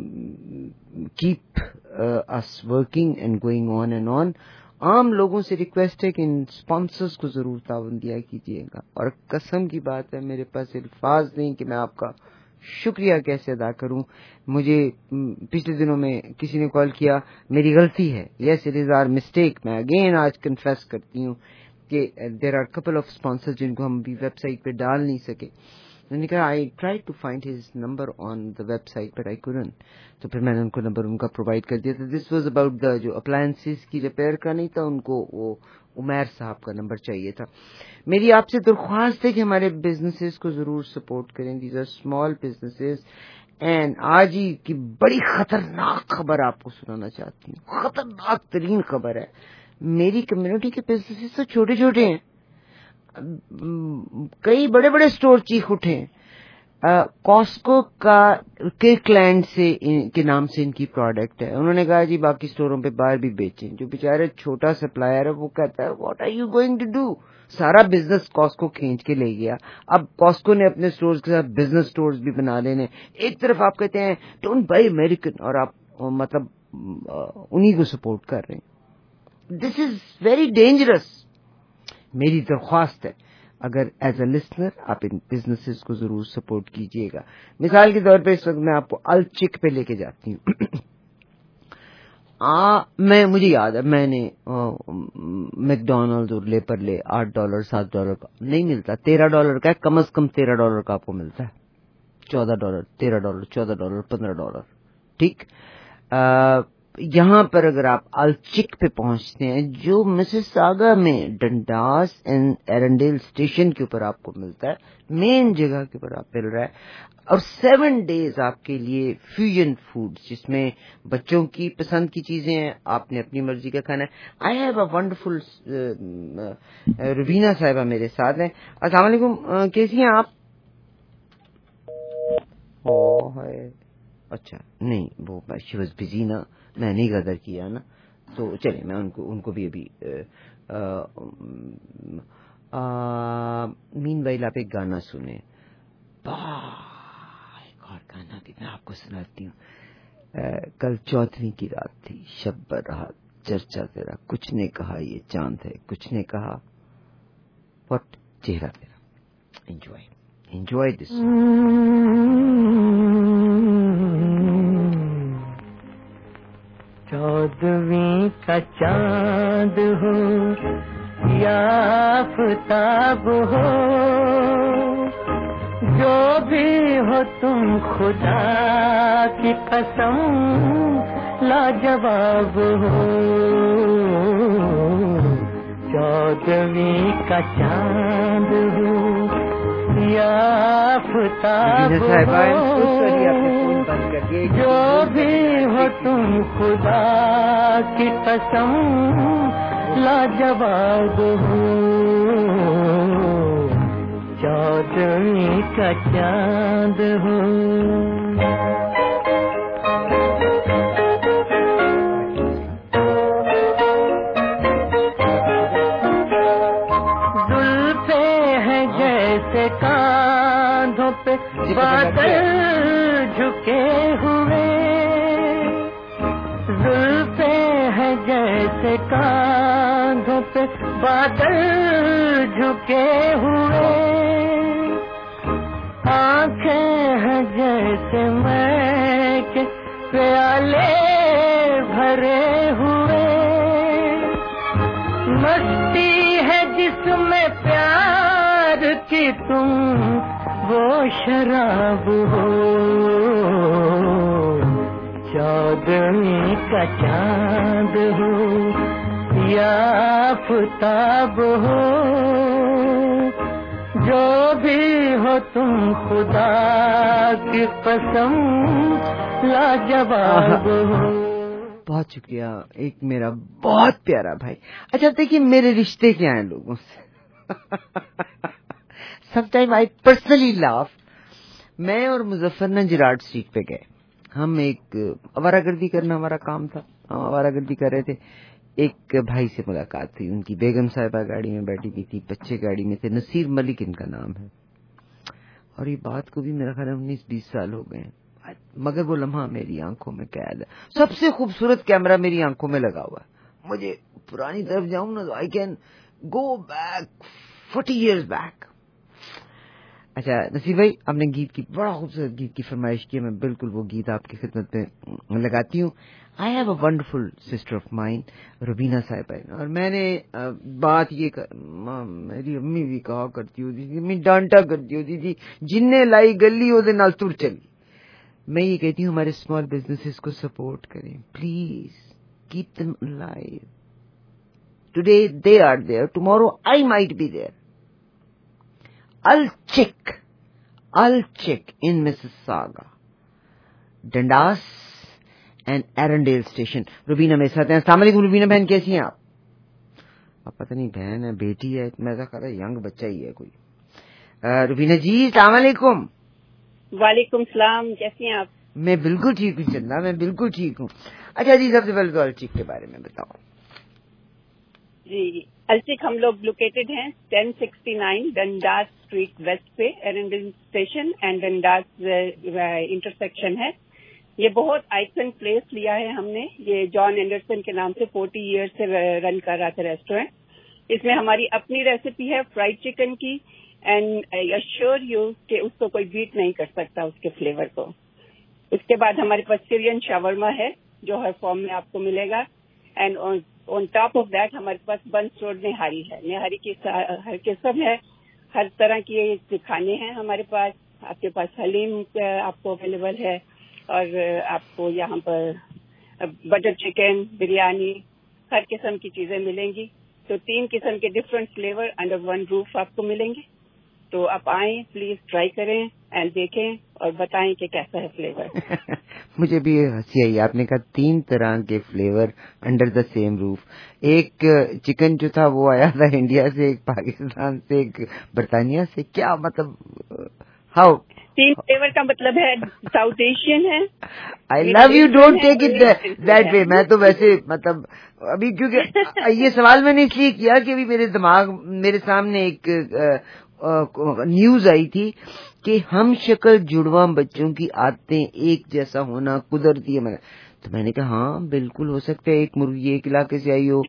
keep us working and going on and on. عام لوگوں سے ریکویسٹ ہے کہ ان اسپانسرز کو ضرور تعاون دیا کیجیے گا. اور قسم کی بات ہے, میرے پاس الفاظ نہیں کہ میں آپ کا شکریہ کیسے ادا کروں. مجھے پچھلے دنوں میں کسی نے کال کیا, میری غلطی ہے, yes it is our mistake. میں اگین آج کنفیس کرتی ہوں کہ there are couple of sponsor جن کو ہم بھی ویب سائٹ پہ ڈال نہیں سکے. میں نے کہا I try to find his number on the website but I couldn't. تو پھر میں نے ان کو نمبر ان کا پرووائڈ کر دیا تھا. دس واز اباؤٹ دا جو اپلائنسز کی ریپیئر کا نہیں تھا, ان کو وہ عمیر صاحب کا نمبر چاہیے تھا. میری آپ سے درخواست ہے کہ ہمارے بزنسز کو ضرور سپورٹ کریں. These are small businesses. And آج ہی کی بڑی خطرناک خبر آپ کو سنانا چاہتی ہوں, خطرناک ترین خبر ہے. میری کمیونٹی کے بزنسز تو چھوٹے چھوٹے ہیں, کئی بڑے بڑے اسٹور چیخ اٹھے ہیں. کاسکو کا کرک لینڈ سے کے نام سے ان کی پروڈکٹ ہے. انہوں نے کہا جی باقی اسٹوروں پہ باہر بھی بیچیں. جو بیچارے چھوٹا سپلائر ہے وہ کہتا ہے what are you going to do. سارا بزنس کاسکو کھینچ کے لے گیا. اب کاسکو نے اپنے اسٹورز کے ساتھ بزنس اسٹورز بھی بنا لینے. ایک طرف آپ کہتے ہیں ڈونٹ بائی امریکن, اور آپ مطلب انہی کو سپورٹ کر رہے ہیں. This is very dangerous. میری درخواست ہے اگر ایز اے لسنر آپ ان بزنسز کو ضرور سپورٹ کیجیے گا. مثال کے طور پہ اس وقت میں آپ کو الچک پہ لے کے جاتی ہوں. مجھے یاد ہے میں نے میک ڈونلڈ اور لے پر لے $8 $7 کا نہیں ملتا, $13 کا ہے, کم از کم $13 کا آپ کو ملتا ہے. $14 $13 $14 $15. ٹھیک, یہاں پر اگر آپ الچک پہ پہنچتے ہیں جو مسیساگا میں ڈنڈاس اینڈ ایرنڈیل اسٹیشن کے اوپر آپ کو ملتا ہے, مین جگہ کے اوپر آپ مل رہا ہے, اور 7 days آپ کے لیے فیوژن فوڈ جس میں بچوں کی پسند کی چیزیں ہیں, آپ نے اپنی مرضی کا کھانا ہے. I have a wonderful Raveena صاحبہ میرے ساتھ ہیں. السلام علیکم, کیسی ہیں آپ؟ اچھا نہیں, وہ شی واز بزی نا, میں نہیں غدر کیا نا, تو چلیں میں ان کو بھی ابھی مین وائل آپ ایک گانا سنیں. ایک اور گانا بھی میں آپ کو سناتی ہوں. کل 14ویں کی رات تھی, شب برات چرچا تیرا, کچھ نے کہا یہ چاند ہے, کچھ نے کہا وٹ چہرہ تیرا. Enjoy this. 14ویں کا چاند ہو یا آفتاب ہو, جو بھی ہو تم خدا کی قسم لاجواب ہو. 14ویں کا چاند ہو یا آفتاب ہو, جو بھی ہو تم خدا کی قسم لاجواب ہو. 14ویں کا چاند ہو. زلفیں ہیں جیسے کاندھوں پہ بادل جھکے ہوئے, زلفیں ہیں جیسے کاندھوں پہ بادل جھکے ہوئے, آنکھیں ہیں جیسے میں کے پیالے بھرے ہوئے, مستی ہے جس میں پیار کی تم وہ شراب ہو. 14ویں کا چاند ہو یا آفتاب ہو, جو بھی ہو تم خدا کی قسم لاجواب ہو. بہت شکریہ. ایک میرا بہت پیارا بھائی. اچھا دیکھیے میرے رشتے کیا ہیں لوگوں سے. Some time I personally laugh. میں اور مظفر نا جراڈ اسٹریٹ پہ گئے. ہم ایک آوارہ گردی کرنا ہمارا کام تھا, ہم آوارہ گردی کر رہے تھے. ایک بھائی سے ملاقات ہوئی, ان کی بیگم صاحبہ گاڑی میں بیٹھی ہوئی تھی, بچے گاڑی میں تھے. نصیر ملک ان کا نام ہے, اور یہ بات کو بھی میرا خیال 19-20 سال ہو گئے ہیں, مگر وہ لمحہ میری آنکھوں میں قید ہے. سب سے خوبصورت کیمرہ میری آنکھوں میں لگا ہوا ہے. مجھے پرانی طرف جاؤں نا تو I can go back 40 years back. اچھا نصیر بھائی, آپ نے گیت کی بڑا خوبصورت گیت کی فرمائش کی ہے, میں بالکل وہ گیت آپ کی خدمت میں لگاتی ہوں. I have a wonderful sister of mine, Rubina Sahiba, اور میں نے بات یہ میری امی بھی کہا کرتی ہوتی تھی, میں ڈانٹا کرتی ہوتی تھی, جن نے لائی گلی وہ نال تر چلی. میں یہ کہتی ہوں ہمارے اسمال بزنسز کو سپورٹ کریں, please keep them alive. Today they are there, tomorrow I might be there. I'll check in Mississauga, Dundas and Arundel Station. Rubina میرے ساتھ ہیں. السلام علیکم روبینہ بہن, کیسی ہیں آپ؟ اب پتہ نہیں بہن ہے بیٹی ہے, میں ایسا کہا ینگ بچہ ہی ہے کوئی. روبینہ جی السلام علیکم. وعلیکم السلام, کیسی ہیں آپ؟ میں بالکل ٹھیک ہوں چندہ, میں بالکل ٹھیک ہوں. اچھا جی, سب سے پہلے تو الچک کے بارے میں بتاؤ. جی, الچک ہم لوگ لوکیٹڈ ہیں 1069 ڈنڈاس اسٹریٹ ویسٹ پہ, Arundel Station and Dundas intersection ہے. یہ بہت آئیکن پلیس لیا ہے ہم نے, یہ جان اینڈرسن کے نام سے 40 ایئر سے رن کر رہا تھا ریسٹورینٹ. اس میں ہماری اپنی ریسیپی ہے فرائیڈ چکن کی, اینڈ آئی ایشور یو کہ اس کو کوئی بیٹ نہیں کر سکتا اس کے فلیور کو. اس کے بعد ہمارے پاس سیرین شاورما ہے جو ہر فارم میں آپ کو ملے گا, and on top of that ہمارے پاس بنس روڈ نہاری ہے. نہاری کی ہر قسم ہے, ہر طرح کی کھانے ہیں ہمارے پاس. آپ کے پاس حلیم آپ کو اویلیبل ہے, اور آپ کو یہاں پر بٹر چکن, بریانی, ہر قسم کی چیزیں ملیں گی. تو 3 قسم کے different flavour under one roof آپ کو ملیں گے. تو آپ آئیں, پلیز ٹرائی کریں اینڈ دیکھیں اور بتائیں کہ کیسا ہے فلیور. مجھے بھی ہنسی آئی, آپ نے کہا 3 طرح کے flavour under the same roof. ایک چکن جو تھا وہ آیا تھا انڈیا سے, ایک پاکستان سے, ایک برطانیہ سے. کیا مطلب ہاؤ 3 فلیور کا مطلب ہے ساؤتھ ایشین ہے. I love you, don't take it that way. میں تو ویسے مطلب ابھی کیونکہ یہ سوال میں نے اس لیے کیا کہ ابھی میرے سامنے ایک نیوز آئی تھی کہ ہم شکل جڑواں بچوں کی عادتیں ایک جیسا ہونا قدرتی ہے. تو میں نے کہا ہاں بالکل ہو سکتا ہے, ایک مرغی ایک علاقے سے آئی ہو,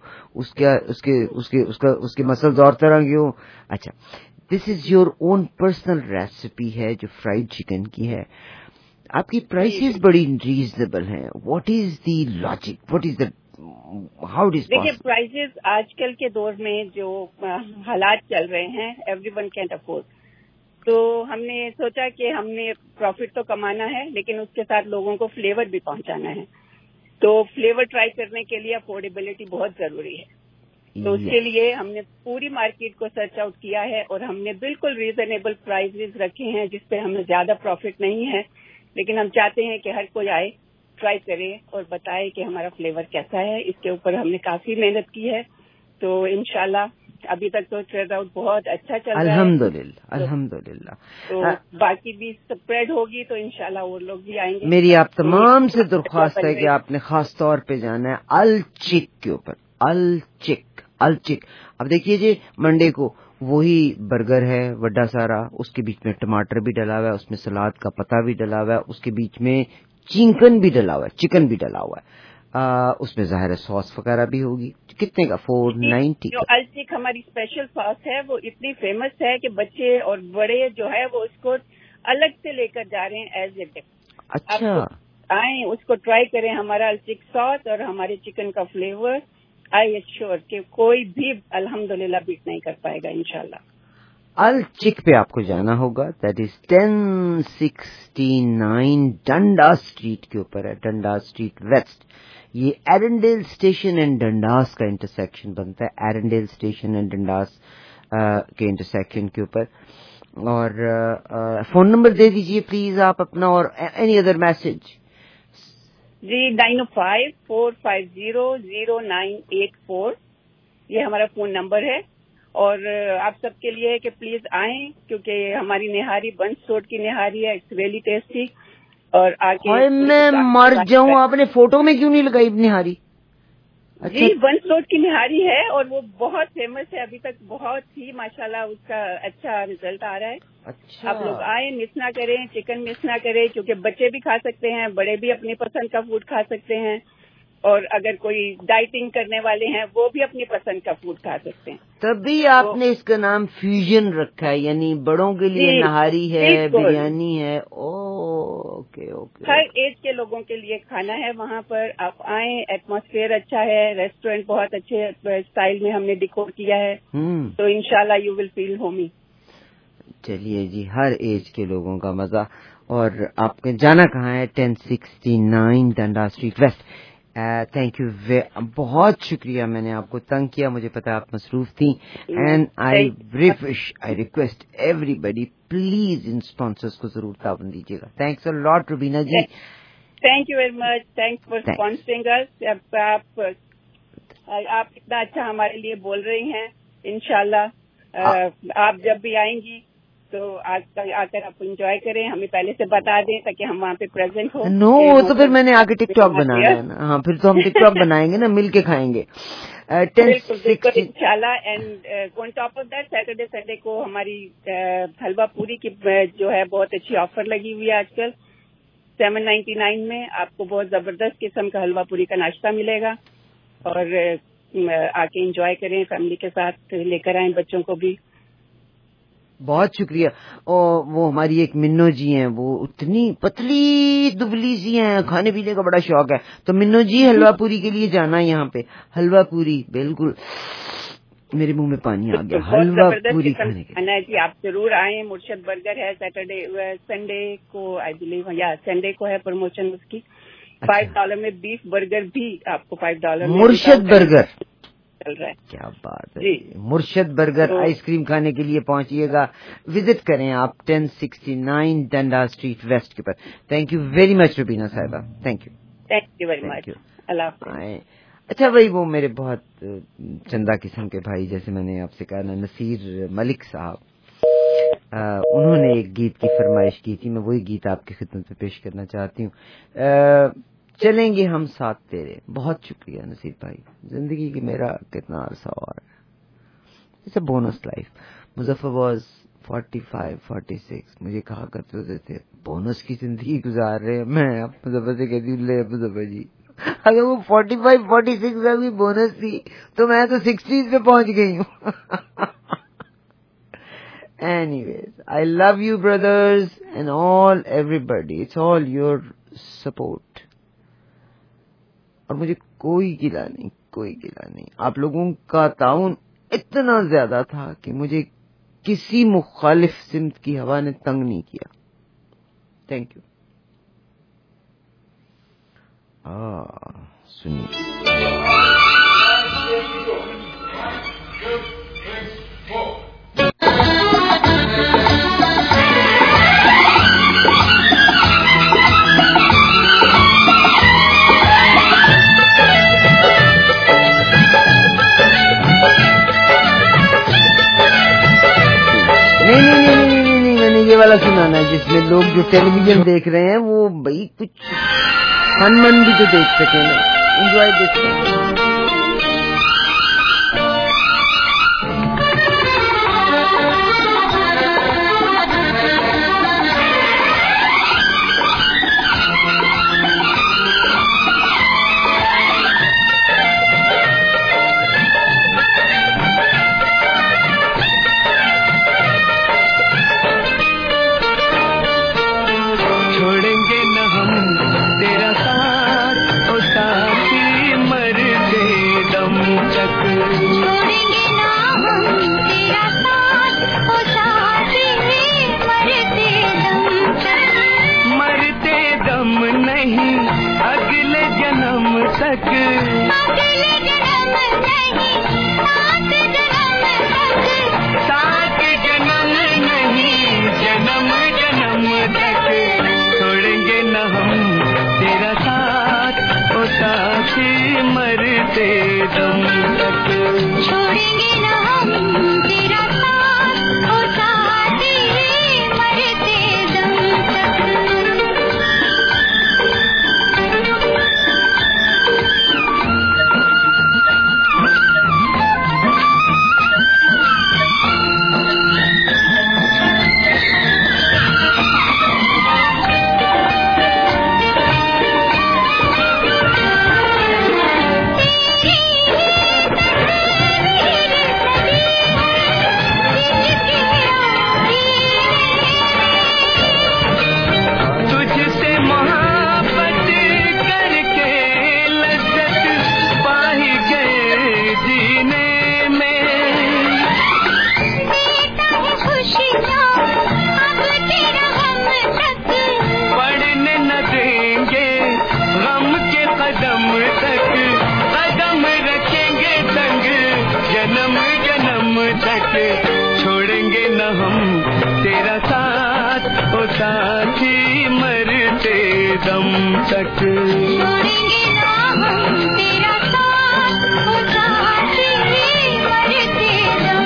اس کے مسلز اور طرح کے ہو. اچھا, this is your own personal recipe ہے جو فرائیڈ چکن کی ہے. آپ کی پرائسز بڑی ریزنیبل ہیں. What is the logic, what is the how it is? دیکھیے پرائسز آج کل کے دور میں جو حالات چل رہے ہیں, ایوری ون کینٹ افورڈ. تو ہم نے سوچا کہ ہم نے پروفٹ تو کمانا ہے لیکن اس کے ساتھ لوگوں کو فلیور بھی پہنچانا ہے. تو فلیور ٹرائی کرنے کے لیے افورڈیبلٹی بہت ضروری ہے. تو اس کے لیے ہم نے پوری مارکیٹ کو سرچ آؤٹ کیا ہے اور ہم نے بالکل ریزنیبل پرائسز رکھے ہیں جس پہ ہمیں زیادہ پروفٹ نہیں ہے, لیکن ہم چاہتے ہیں کہ ہر کوئی آئے, ٹرائی کرے اور بتائے کہ ہمارا فلیور کیسا ہے. اس کے اوپر ہم نے کافی محنت کی ہے. تو انشاءاللہ ابھی تک تو ٹریڈ آؤٹ بہت اچھا چل رہا ہے. الحمدللہ. تو باقی بھی اسپریڈ ہوگی تو انشاءاللہ اور لوگ بھی آئیں گے. میری آپ تمام سے درخواست ہے کہ آپ نے خاص طور پہ جانا ہے الچک کے اوپر. الچک. اب دیکھیے جی, منڈے کو وہی برگر ہے وڈا سارا, اس کے بیچ میں ٹماٹر بھی ڈلا ہوا ہے, اس میں سلاد کا پتا بھی ڈلا ہوا ہے, اس کے بیچ میں چکن بھی ڈلا ہوا ہے, اس میں ظاہر سوس وغیرہ بھی ہوگی. کتنے کا؟ 490. جو الچک ہماری اسپیشل سوس ہے وہ اتنی فیمس ہے کہ بچے اور بڑے جو ہے وہ اس کو الگ سے لے کر جا رہے ہیں ایز اے ڈپ. اچھا, آئیں اس کو ٹرائی کریں, ہمارا الچک سوس اور ہمارے چکن کا فلیور. آئی ایشور کہ کوئی بھی الحمدللہ بیٹ نہیں کر پائے گا انشاءاللہ. الچک پہ آپ کو جانا ہوگا, دیٹ از 1069 ڈنڈاس اسٹریٹ کے اوپر ہے, ڈنڈاس اسٹریٹ ویسٹ. یہ ایرنڈیل اسٹیشن اینڈ ڈنڈاس کا انٹرسیکشن بنتا ہے, ایرنڈیل اسٹیشن اینڈ ڈنڈاس کے انٹرسیکشن کے اوپر. اور فون نمبر دے دیجئے پلیز آپ اپنا, اور اینی ادر میسج. جی 905-450-0984 یہ ہمارا فون نمبر ہے. اور آپ سب کے لیے ہے کہ پلیز آئیں, کیونکہ ہماری نہاری بنس روڈ کی نہاری ہے, اٹس ریئلی ٹیسٹی. اور آگے میں مر جاؤں, آپ نے فوٹو میں کیوں نہیں لگائی نہاری؟ جی بنس روڈ کی نہاری ہے اور وہ بہت فیمس ہے, ابھی تک بہت ہی ماشاءاللہ اس کا اچھا رزلٹ آ رہا ہے. اچھا, آپ لوگ آئیں, مس نہ کریں, چکن مس نہ کریں, کیونکہ بچے بھی کھا سکتے ہیں, بڑے بھی اپنی پسند کا فوڈ کھا سکتے ہیں. اور اگر کوئی ڈائٹنگ کرنے والے ہیں وہ بھی اپنی پسند کا فوڈ کھا سکتے ہیں. تبھی آپ نے اس کا نام فیوژن رکھا ہے, یعنی بڑوں کے لیے نہاری ہے, بریانی ہے. Okay okay. ہر ایج کے لوگوں کے لیے کھانا ہے وہاں پر. آپ آئیں, ایٹماسفیئر اچھا ہے, ریسٹورینٹ بہت اچھے اسٹائل میں ہم نے ڈیکور کیا ہے, تو انشاءاللہ یو ول فیل ہومی. چلیے جی, ہر ایج کے لوگوں کا مزہ. اور آپ نے جانا کہاں ہے؟ 1069 Dundas Street West. Thank you, بہت شکریہ. میں نے آپ کو تنگ کیا, مجھے پتا آپ مصروف تھیں. And I request everybody, please ان اسپانسرز کو ضرور تعاون دیجیے گا. Thanks a lot Rubina ji. Thank you very much. Thanks for sponsoring us. آپ اتنا اچھا ہمارے لیے بول رہی ہیں. انشاءاللہ آپ جب بھی آئیں گی تو آ کر آپ انجوائے کریں, ہمیں پہلے سے بتا دیں تاکہ ہم وہاں پہ پریزنٹ ہوں. نو, تو پھر میں نے آ کے ٹک ٹاک بنانا ہے نا. ہاں, پھر تو ہم ٹک ٹاک بنائیں گے نا, مل کے کھائیں گے. بالکل انشاءاللہ. And on top of that, Saturday Sunday کو ہماری حلوہ پوری کی جو ہے بہت اچھی آفر لگی ہوئی ہے آج کل. 799 میں آپ کو بہت زبردست قسم کا حلوہ پوری کا ناشتہ ملے گا, اور آ کے انجوائے کریں, فیملی کے ساتھ لے کر آئیں بچوں کو بھی. بہت شکریہ. اور وہ ہماری ایک منو جی ہیں, وہ اتنی پتلی دبلی سی ہیں, کھانے پینے کا بڑا شوق ہے. تو منو جی, حلوہ پوری کے لیے جانا یہاں پہ. حلوہ پوری بالکل میرے منہ میں پانی آ گیا. حلوہ پوری کھانے کے لیے جی آپ ضرور آئیں. مرشد برگر ہے سیٹرڈے سنڈے کو, آئی بلیو یا سنڈے کو ہے پروموشن اس کی. $5 میں بیف برگر بھی آپ کو $5 مرشد برگر چل رہا ہے. کیا بات ہے. مرشد برگر آئس کریم کھانے کے لیے پہنچیے گا, وزٹ کریں آپ 1069 ڈنڈا اسٹریٹ ویسٹ کے پر. Thank you very much Rubina صاحبہ. Thank you very much. اللہ حافظ. اچھا بھائی, وہ میرے بہت چندہ قسم کے بھائی, جیسے میں نے آپ سے کہا نا, نصیر ملک صاحب, انہوں نے ایک گیت کی فرمائش کی تھی. میں وہی گیت آپ کی خدمت میں پیش کرنا چاہتی ہوں. چلیں گے ہم ساتھ تیرے. بہت شکریہ نصیر بھائی. زندگی کی میرا کتنا عرصہ اور it's a bonus life. Muzaffar was 45-46. مجھے کہا کرتے تھے بونس کی زندگی گزار رہے ہیں. میں اب مظفر سے کہتی ہوں, لے مظفر جی, اگر وہ 45-46 میں بھی بونس تھی تو میں تو 60s پہ پہنچ گئی ہوں. Anyways, I love you brothers and all everybody. It's all your support. اور مجھے کوئی گلہ نہیں. آپ لوگوں کا تعاون اتنا زیادہ تھا کہ مجھے کسی مخالف سمت کی ہوا نے تنگ نہیں کیا. Thank you. سنیے نہیں, میں نے یہ والا سنانا ہے جس میں لوگ جو ٹیلی ویژن دیکھ رہے ہیں وہ بھائی کچھ فن من بھی تو دیکھ سکیں نا. انجوائے دیکھ سکیں. के छोड़ेंगे न हम तेरा साथ ओ साथी मरते दम तक छोड़ेंगे न हम तेरा साथ ओ साथी मरते दम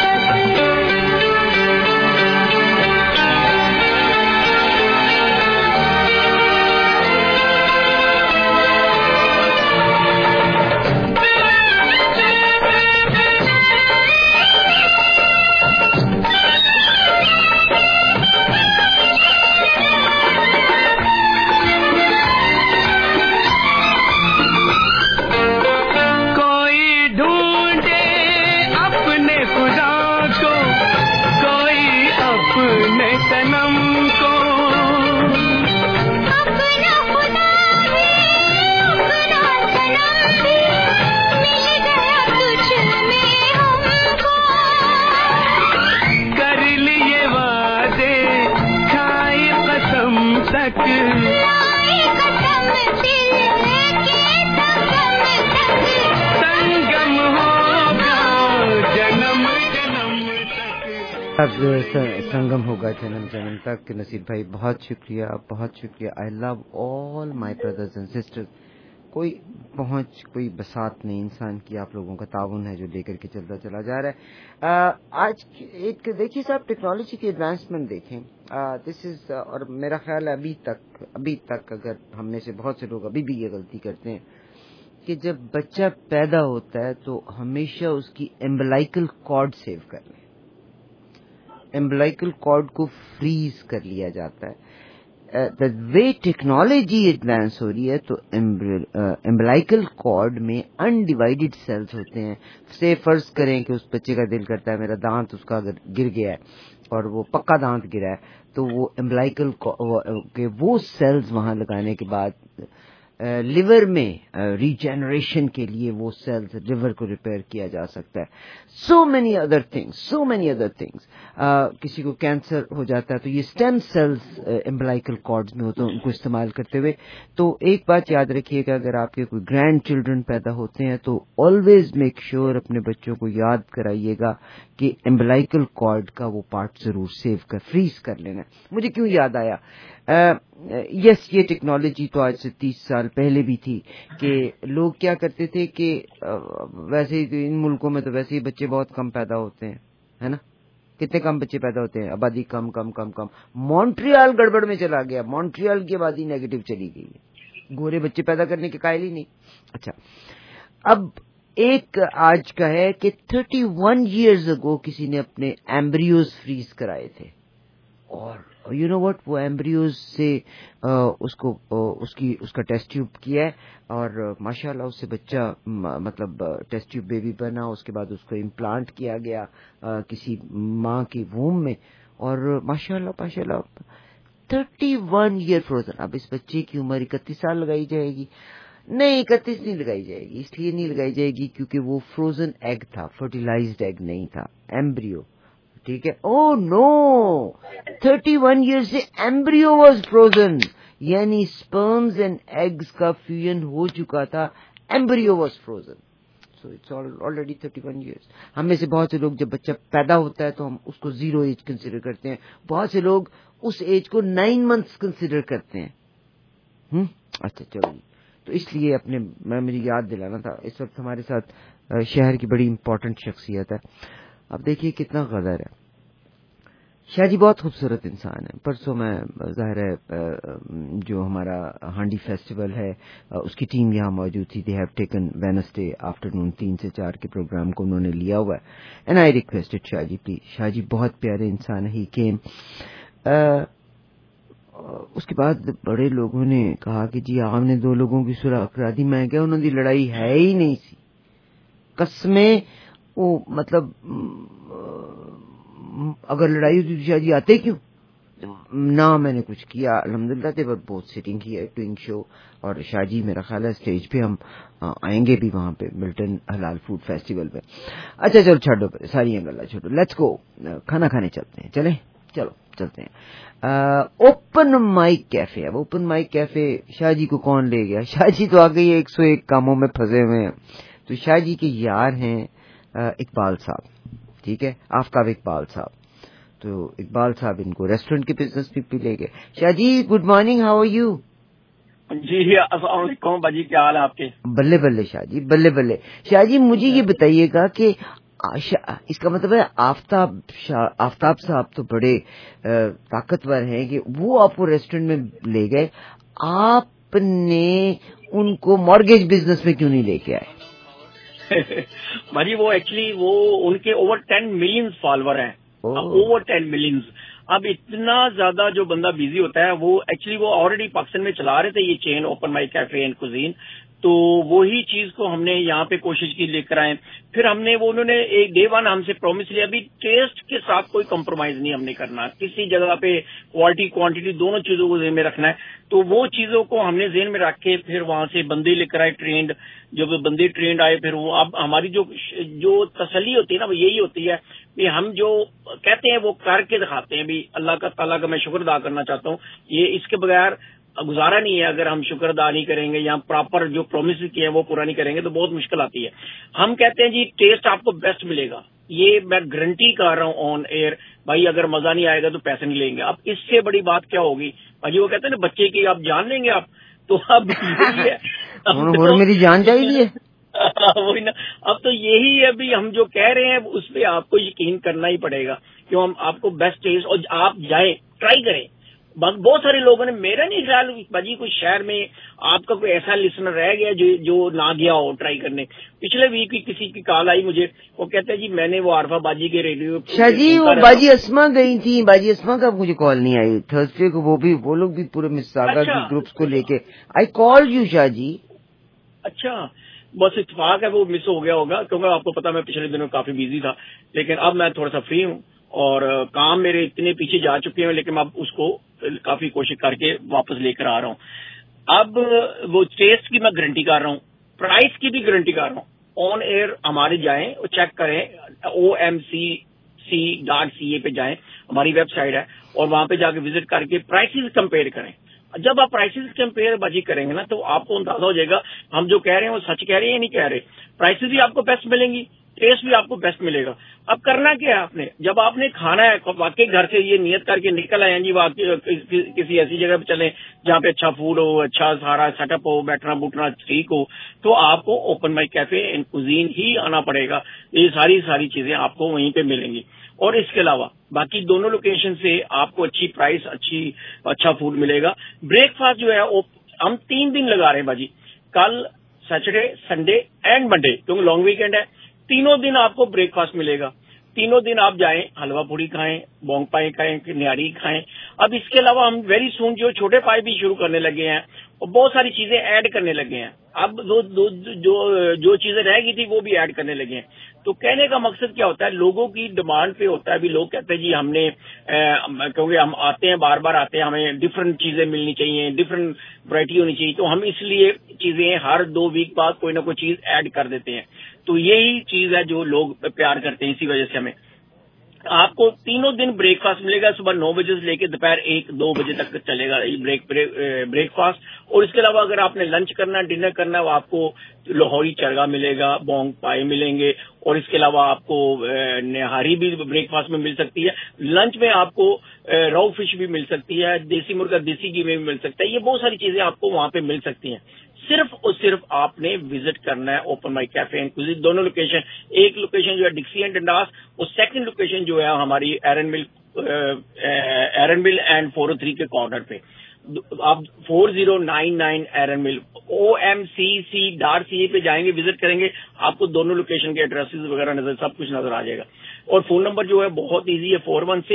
संगम होगा जन्म जन्म तक. नसीर भाई बहुत शुक्रिया, बहुत शुक्रिया. I love all my brothers and sisters. कोई पहुंच, कोई बसात नहीं इंसान की, आप लोगों का ताउन है जो लेकर के चलता चला जा रहा है. आज एक देखिए साहब, टेक्नोलॉजी की एडवांसमेंट देखें. दिस इज और मेरा ख्याल है अभी तक अगर हम में से बहुत से लोग अभी भी ये गलती करते हैं कि जब बच्चा पैदा होता है तो हमेशा उसकी एम्बलाइकल कॉर्ड सेव कर लें. एम्बलाइकल कॉर्ड को फ्रीज कर लिया जाता है. द वे टेक्नोलॉजी एडवांस हो रही है तो एम्बलाइकल कॉर्ड में अनडिवाइडेड सेल्स होते हैं. से फर्ज करें कि उस बच्चे का दिल करता है मेरा दांत उसका अगर गिर गया है और वो पक्का दांत गिरा है तो वो एम्बलाइकल के वो सेल्स वहां लगाने के बाद लिवर में रीजेनरेशन के लिए वो सेल्स लिवर को रिपेयर किया जा सकता है. So many other things. किसी को कैंसर हो जाता है तो ये स्टेम सेल्स एम्बलाइकल कॉर्ड्स में होते हैं, उनको इस्तेमाल करते हुए. तो एक बात याद रखिएगा, अगर आपके कोई ग्रैंड चिल्ड्रन पैदा होते हैं तो ऑलवेज मेक श्योर अपने बच्चों को याद कराइएगा कि एम्बलाइकल कॉर्ड का वो पार्ट जरूर सेव कर, फ्रीज कर लेना. मुझे क्यों याद आया, यस ये टेक्नोलॉजी तो आज से 30 साल पहले भी थी कि लोग क्या करते थे कि वैसे ही इन मुल्कों में तो वैसे ही बच्चे बहुत कम पैदा होते हैं, है ना. कितने कम बच्चे पैदा होते हैं, आबादी कम. मॉन्ट्रियल गड़बड़ में चला गया, मॉन्ट्रियल की आबादी नेगेटिव चली गई है, गोरे बच्चे पैदा करने के कायल ही नहीं. अच्छा, अब एक आज का है कि 31 years ago किसी ने अपने एम्ब्रियोज फ्रीज कराए थे और यू नो व्हाट, वो एम्ब्रियोज से उसका टेस्ट ट्यूब किया है और माशाल्लाह उससे बच्चा मतलब टेस्ट ट्यूब बेबी बना. उसके बाद उसको इम्प्लांट किया गया किसी माँ की वूम में और माशाल्लाह 31 year फ्रोजन. अब इस बच्चे की उम्र 31 साल लगाई जाएगी? नहीं, 31 नहीं लगाई जाएगी. इसलिए नहीं लगाई जाएगी क्योंकि वो फ्रोजन एग था, फर्टिलाइज्ड एग नहीं था, एम्ब्रियो. ठीक है. ओह नो, 31 years से एम्ब्रियो वाज फ्रोजन, यानी स्पर्म्स एंड एग्स का फ्यूजन हो चुका था, embryo was frozen. So it's already 31 years. हम में से बहुत से लोग जब बच्चा पैदा होता है तो हम उसको 0 एज कंसिडर करते हैं, बहुत से लोग उस एज को 9 months कंसिडर करते हैं. अच्छा चलो, तो इसलिए मैं मुझे याद दिलाना था. इस वक्त हमारे साथ शहर की बड़ी इंपॉर्टेंट शख्सियत है. अब देखिए कितना गदर है. शाह जी बहुत खूबसूरत इंसान है. परसों मैं ज़ाहिर है जो हमारा हांडी फेस्टिवल है उसकी टीम यहाँ मौजूद थी. They have taken Wednesday afternoon 3 से 4 के प्रोग्राम को उन्होंने लिया हुआ है. And I requested Shah ji please. Shah ji बहुत प्यारे इंसान है. ही केम. उसके बाद बड़े लोगों ने कहा कि जी आपने 2 लोगों की सुलह करा दी. मैं क्या, उन्होंने लड़ाई है ही नहीं सी. कसमें वो मतलब अगर लड़ाई होती तो शाह जी आते क्यों ना. मैंने कुछ किया अल्हम्दुलिल्लाह. They were both sitting here doing show. और शाह जी मेरा ख्याल है स्टेज पे हम आएंगे भी वहां पे मिल्टन हलाल फूड फेस्टिवल पे. अच्छा चलो छोड़ो सारी गल्ला छोड़ो, लेट्स गो खाना खाने चलते हैं. चलो चलते हैं. Open mic cafe. अब open mic cafe Shah ji को कौन ले गया. शाह जी तो आ गई 101 कामों में फंसे हुए हैं. तो शाह जी के यार हैं इकबाल साहब. ٹھیک ہے, آفتاب اقبال صاحب. تو اقبال صاحب ان کو ریسٹورینٹ کے بزنس بھی لے گئے. Shah ji good morning, how are you? جی السلام علیکم باجی, کیا حال ہے آپ کے؟ بلے بلے شاہ جی, بلے بلے. شاہ جی مجھے یہ بتائیے گا کہ اس کا مطلب ہے آفتاب صاحب تو بڑے طاقتور ہیں کہ وہ آپ کو ریسٹورینٹ میں لے گئے, آپ نے ان کو مارگیج بزنس میں کیوں نہیں لے کے آئے؟ باجی وہ ایکچولی وہ ان کے اوور 10 ملین فالوور ہیں, اوور 10 ملین. اب اتنا زیادہ جو بندہ بزی ہوتا ہے, وہ ایکچولی وہ آلریڈی پاکستان میں چلا رہے تھے یہ chain open my cafe and cuisine, تو وہی چیز کو ہم نے یہاں پہ کوشش کی لے کر آئے. پھر ہم نے وہ انہوں نے ایک ڈے ون ہم سے پرومس لیا, ابھی ٹیسٹ کے ساتھ کوئی کمپرومائز نہیں ہم نے کرنا, کسی جگہ پہ کوالٹی کوانٹٹی دونوں چیزوں کو ذہن میں رکھنا ہے. تو وہ چیزوں کو ہم نے ذہن میں رکھ کے پھر وہاں سے بندے لے کر آئے ٹرینڈ. جب بندے ٹرینڈ آئے پھر وہ اب ہماری جو تسلی ہوتی ہے نا وہ یہی ہوتی ہے کہ ہم جو کہتے ہیں وہ کر کے دکھاتے ہیں. بھی اللہ کا تعالیٰ کا میں شکر ادا کرنا چاہتا ہوں, یہ اس کے بغیر گزارا نہیں ہے. اگر ہم شکر ادا نہیں کریں گے یا پراپر جو پرومس کیے ہیں وہ پورا نہیں کریں گے تو بہت مشکل آتی ہے. ہم کہتے ہیں جی ٹیسٹ آپ کو بیسٹ ملے گا, یہ میں گارنٹی کر رہا ہوں آن ایئر. بھائی اگر مزہ نہیں آئے گا تو پیسے نہیں لیں گے. اب اس سے بڑی بات کیا ہوگی بھائی, وہ کہتے ہیں نا بچے کی آپ جان لیں گے آپ, تو اب یہی ہے, میری جان چاہیے وہی نا. اب تو یہی ہے بھی ہم جو کہہ رہے ہیں اس پہ آپ کو یقین کرنا ہی پڑے گا, کیوں ہم آپ کو بیسٹ ٹیسٹ, اور آپ جائیں ٹرائی کریں. بہت سارے لوگوں نے, میرا نہیں خیال باجی کوئی شہر میں آپ کا کوئی ایسا لسنر رہ گیا جو نہ گیا ہو ٹرائی کرنے. پچھلے ویک کی کسی کی کال آئی مجھے, وہ کہتے ہیں جی میں نے وہ عارفہ باجی کے ریڈیو شاہ جی وہ باجی اسما گئی تھی, باجی اسما کا مجھے کال نہیں آئی تھرسڈے کو, وہ لوگ بھی پورے مساگا کے گروپس کو لے کے آئی کال یو شاہ جی. اچھا بس اتفاق ہے وہ مس ہو گیا ہوگا, کیونکہ آپ کو پتا میں پچھلے دنوں کافی بزی تھا, لیکن اب میں تھوڑا سا فری ہوں اور کام میرے اتنے پیچھے جا چکے ہیں, لیکن اب اس کو کافی کوشش کر کے واپس لے کر آ رہا ہوں. اب وہ ٹیسٹ کی میں گارنٹی کر رہا ہوں, پرائز کی بھی گارنٹی کر رہا ہوں. آن ایئر ہمارے جائیں اور چیک کریں, OMCC.ca پہ جائیں, ہماری ویب سائٹ ہے, اور وہاں پہ جا کے وزٹ کر کے پرائسز کمپیئر کریں. جب آپ پرائسز کمپیئر باجی کریں گے نا تو آپ کو اندازہ ہو جائے گا ہم جو کہہ رہے ہیں وہ سچ کہہ رہے ہیں یا نہیں کہہ رہے. پرائسز بھی آپ کو بیسٹ ملیں گی, ٹیسٹ بھی آپ کو بیسٹ ملے گا. اب کرنا کیا ہے آپ نے, جب آپ نے کھانا ہے واقعی گھر سے یہ نیت کر کے نکل آئے ہیں جی کسی ایسی جگہ پہ چلیں جہاں پہ اچھا فوڈ ہو, اچھا سارا سیٹ اپ ہو, بیٹھنا بوٹنا ٹھیک ہو, تو آپ کو open my cafe and cuisine ہی آنا پڑے گا. یہ ساری چیزیں آپ کو وہیں پہ ملیں گی. اور اس کے علاوہ باقی دونوں لوکیشن سے آپ کو اچھی پرائس اچھا فوڈ ملے گا. بریک فاسٹ جو ہے ہم 3 دن لگا رہے ہیں باجی, کل سیٹرڈے سنڈے اینڈ منڈے, کیونکہ لانگ ویکینڈ ہے. تینوں دن آپ کو بریک فاسٹ ملے گا. تینوں دن آپ جائیں, حلوہ پوڑی کھائیں, بونگ پائے کھائیں, نہاری کھائیں. اب اس کے علاوہ ہم ویری سون جو چھوٹے پائے بھی شروع کرنے لگے ہیں اور بہت ساری چیزیں ایڈ کرنے لگے ہیں. اب جو چیزیں رہ گئی تھی وہ بھی ایڈ کرنے لگے ہیں. تو کہنے کا مقصد کیا ہوتا ہے, لوگوں کی ڈیمانڈ پہ ہوتا ہے. بھی لوگ کہتے ہیں جی ہم نے, کیونکہ ہم آتے ہیں بار بار آتے ہیں, ہمیں ڈفرنٹ چیزیں ملنی چاہیے, ڈفرنٹ ورائٹی ہونی چاہیے, تو ہم اس لیے چیزیں ہر 2 ویک بعد کوئی نہ کوئی چیز ایڈ کر دیتے ہیں. تو یہی چیز ہے جو لوگ پیار کرتے ہیں, اسی وجہ سے ہمیں آپ کو تینوں دن بریک فاسٹ ملے گا. صبح 9 بجے سے لے کے دوپہر 1-2 بجے تک چلے گا بریک فاسٹ. اور اس کے علاوہ اگر آپ نے لنچ کرنا, ڈنر کرنا, وہ آپ کو لاہوری چرگا ملے گا, بونگ پائے ملیں گے, اور اس کے علاوہ آپ کو نہاری بھی بریک فاسٹ میں مل سکتی ہے. لنچ میں آپ کو رو فش بھی مل سکتی ہے, دیسی مرغا دیسی گھی میں بھی مل سکتا ہے. یہ بہت ساری چیزیں آپ کو وہاں پہ مل سکتی ہیں. صرف اور صرف آپ نے وزٹ کرنا ہے open my cafe and cuisine. دونوں لوکیشن, ایک لوکیشن جو ہے ڈکسی اینڈ ڈنڈاس, اور سیکنڈ لوکیشن جو ہے ہماری ایرن مل اینڈ 403 کے کارنر پہ. آپ 4099 ایرن مل OMCC.ca پہ جائیں گے, وزٹ کریں گے, آپ کو دونوں لوکیشن کے ایڈریسز وغیرہ سب کچھ نظر آ جائے گا. اور فون نمبر جو ہے بہت ایزی ہے,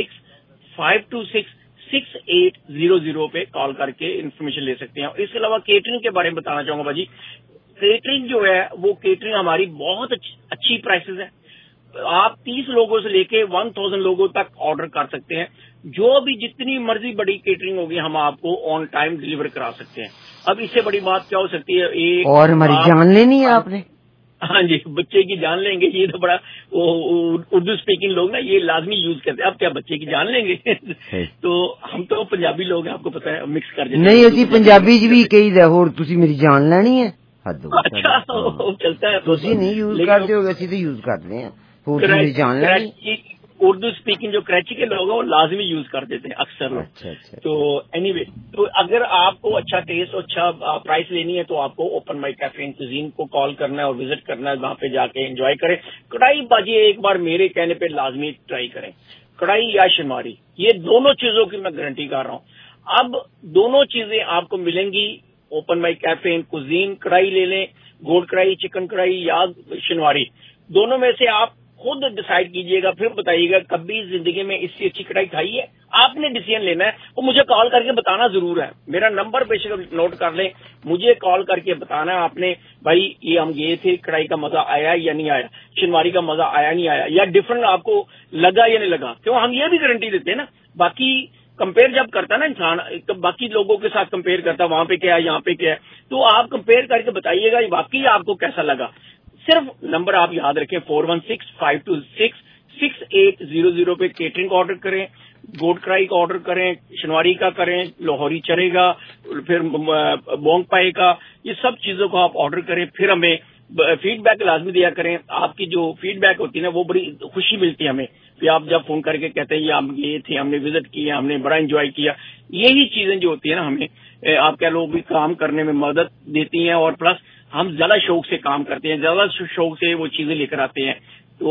416-526-6800 پہ کال کر کے انفارمیشن لے سکتے ہیں. اس کے علاوہ کیٹرنگ کے بارے میں بتانا چاہوں گا باجی. کیٹرنگ جو ہے وہ کیٹرنگ ہماری بہت اچھی پرائسز ہے. آپ 30 لوگوں سے لے کے 1000 لوگوں تک آرڈر کر سکتے ہیں. جو بھی جتنی مرضی بڑی کیٹرنگ ہوگی ہم آپ کو آن ٹائم ڈلیور کرا سکتے ہیں. اب اس سے بڑی بات کیا ہو سکتی ہے, ایک اور ہماری جان لینی ہے آپ نے. ہاں جی, بچے کی جان لیں گے, یہ تو بڑا اردو اسپیکنگ لوگ نا یہ لازمی یوز کرتے ہیں. اب کیا بچے کی جان لیں گے تو ہم تو پنجابی لوگ ہیں, آپ کو پتا ہے, مکس کر دیتے نہیں اسی پنجابی بھی کہی دے اور تسی میری جان لینی ہے. اچھا چلتا ہے, تسی نہیں یوز کرتے ہو, ویسے تو یوز کرتے ہیں. اردو اسپیکنگ جو کراچی کے لوگ ہیں وہ لازمی یوز کر دیتے ہیں اکثر لوگ. تو اینی وے تو اگر آپ کو اچھا ٹیسٹ اور اچھا پرائس لینی ہے تو آپ کو open mic cafe in cuisine کو کال کرنا ہے اور وزٹ کرنا ہے, وہاں پہ جا کے انجوائے کریں. کڑھائی باجی ایک بار میرے کہنے پہ لازمی ٹرائی کریں, کڑھائی یا شنواری, یہ دونوں چیزوں کی میں گارنٹی کر رہا ہوں. اب دونوں چیزیں آپ کو ملیں گی open mic cafe in cuisine. کڑھائی لے لیں, گوڈ کڑھائی, چکن کڑھائی یا شنواری, دونوں میں سے آپ خود ڈیسائیڈ کیجئے گا, پھر بتائیے گا کبھی زندگی میں اس سے اچھی کڑھائی کھائی ہے. آپ نے ڈیسیژن لینا ہے, وہ مجھے کال کر کے بتانا ضرور ہے. میرا نمبر بے شک نوٹ کر لیں, مجھے کال کر کے بتانا ہے آپ نے بھائی یہ ہم گئے تھے, کڑھائی کا مزہ آیا یا نہیں آیا, شنواری کا مزہ آیا نہیں آیا, یا ڈفرنٹ آپ کو لگا یا نہیں لگا. کیوں ہم یہ بھی گارنٹی دیتے ہیں نا. باقی کمپیئر جب کرتا ہے نا انسان, باقی لوگوں کے ساتھ کمپیئر کرتا ہے, وہاں پہ کیا ہے یہاں پہ کیا ہے, تو آپ کمپیئر کر کے بتائیے گا واقعی آپ کو کیسا لگا. صرف نمبر آپ یاد رکھیں 4165266800 پہ کیٹرنگ آرڈر کریں, گوڈ کڑھائی کا آرڈر کریں, شنواری کا کریں, لاہوری چرے گا, پھر بونگ پائے کا, یہ سب چیزوں کو آپ آرڈر کریں. پھر ہمیں فیڈ بیک لازمی دیا کریں. آپ کی جو فیڈ بیک ہوتی ہے نا وہ بڑی خوشی ملتی ہے ہمیں. پھر آپ جب فون کر کے کہتے ہیں یہ ہم یہ تھے, ہم نے وزٹ کیا, ہم نے بڑا انجوائے کیا, یہی چیزیں جو ہوتی ہیں نا ہمیں آپ کہہ لو بھی کام کرنے میں مدد دیتی ہیں, اور پلس ہم زیادہ شوق سے کام کرتے ہیں, زیادہ شوق سے وہ چیزیں لے کر آتے ہیں. تو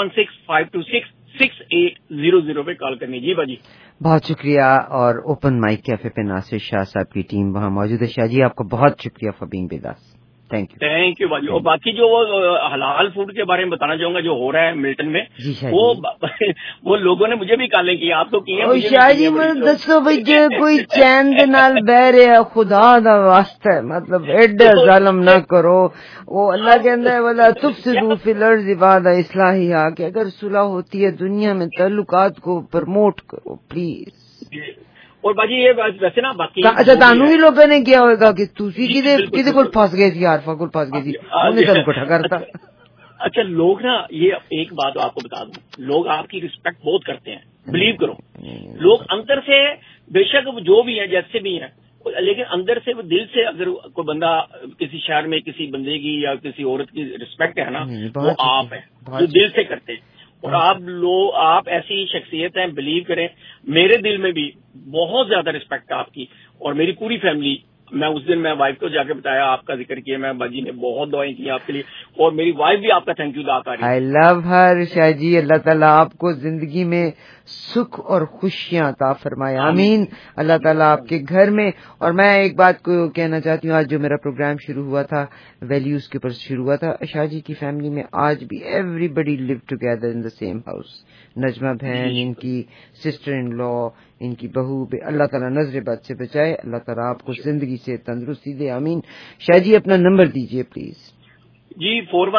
4165266800 پہ کال کرنی. جی باجی بہت شکریہ. اور اوپن مائک کیفے پہ ناصر شاہ صاحب کی ٹیم وہاں موجود ہے. شاہ جی آپ کا بہت شکریہ for being with us. Thank you باجی. اور باقی جو حلال فوڈ کے بارے میں بتانا چاہوں گا جو ہو رہا ہے ملٹن میں, وہ لوگوں نے مجھے بھی کالیں کی, آپ تو کی شاہ جی مجھے دسو بھائی جے کوئی چین دے نال بہ رہے خدا دا واسطہ مطلب ایڈا ظالم نہ کرو. وہ اللہ کہندا ہے ولا تفسدوا فی الارض بعد اصلاحها, کہ اگر صلح ہوتی ہے دنیا میں تعلقات کو پروموٹ کرو پلیز. اور باجی یہ ویسے نا باقی اچھا تانوں ہی لوگوں نے کیا ہوگا کہ تسی کدے کول پھس گئے سی, عارفہ کول پھس گئے سی, انہوں نے تانوں اکٹھا کرتا. اچھا لوگ نا یہ ایک بات آپ کو بتا دوں, لوگ آپ کی رسپیکٹ بہت کرتے ہیں, بلیو کرو. لوگ اندر سے بے شک جو بھی ہیں جیسے بھی ہیں, لیکن اندر سے وہ دل سے اگر کوئی بندہ کسی شہر میں کسی بندے کی یا کسی عورت کی رسپیکٹ ہے نا, وہ آپ ہیں جو دل سے کرتے ہیں. اور آپ ایسی شخصیت ہیں, بلیو کریں. میرے دل میں بھی بہت زیادہ رسپیکٹ ہے آپ کی, اور میری پوری فیملی. میں اس دن میں وائف کو جا کے بتایا, آپ کا ذکر کیا, میں باجی نے بہت دعائیں کی آپ کے لیے, اور میری وائف بھی آپ کا تھینک یو ادا کر رہی ہے. آئی لو ہر. شاہ جی اللہ تعالیٰ آپ کو زندگی میں سکھ اور خوشیاں عطا فرمائے, آمین. اللہ تعالیٰ آپ کے گھر میں. اور میں ایک بات کو کہنا چاہتی ہوں, آج جو میرا پروگرام شروع ہوا تھا ویلیوز کے اوپر شروع ہوا تھا, شاہ جی کی فیملی میں آج بھی everybody live together in the same house. Najma بہن, ان کی سسٹر ان لا, ان کی بہو, اللہ تعالیٰ نظر بد سے بچائے, اللہ تعالیٰ آپ کو زندگی سے تندرستی دے, آمین. شاہ جی اپنا نمبر دیجئے پلیز. جی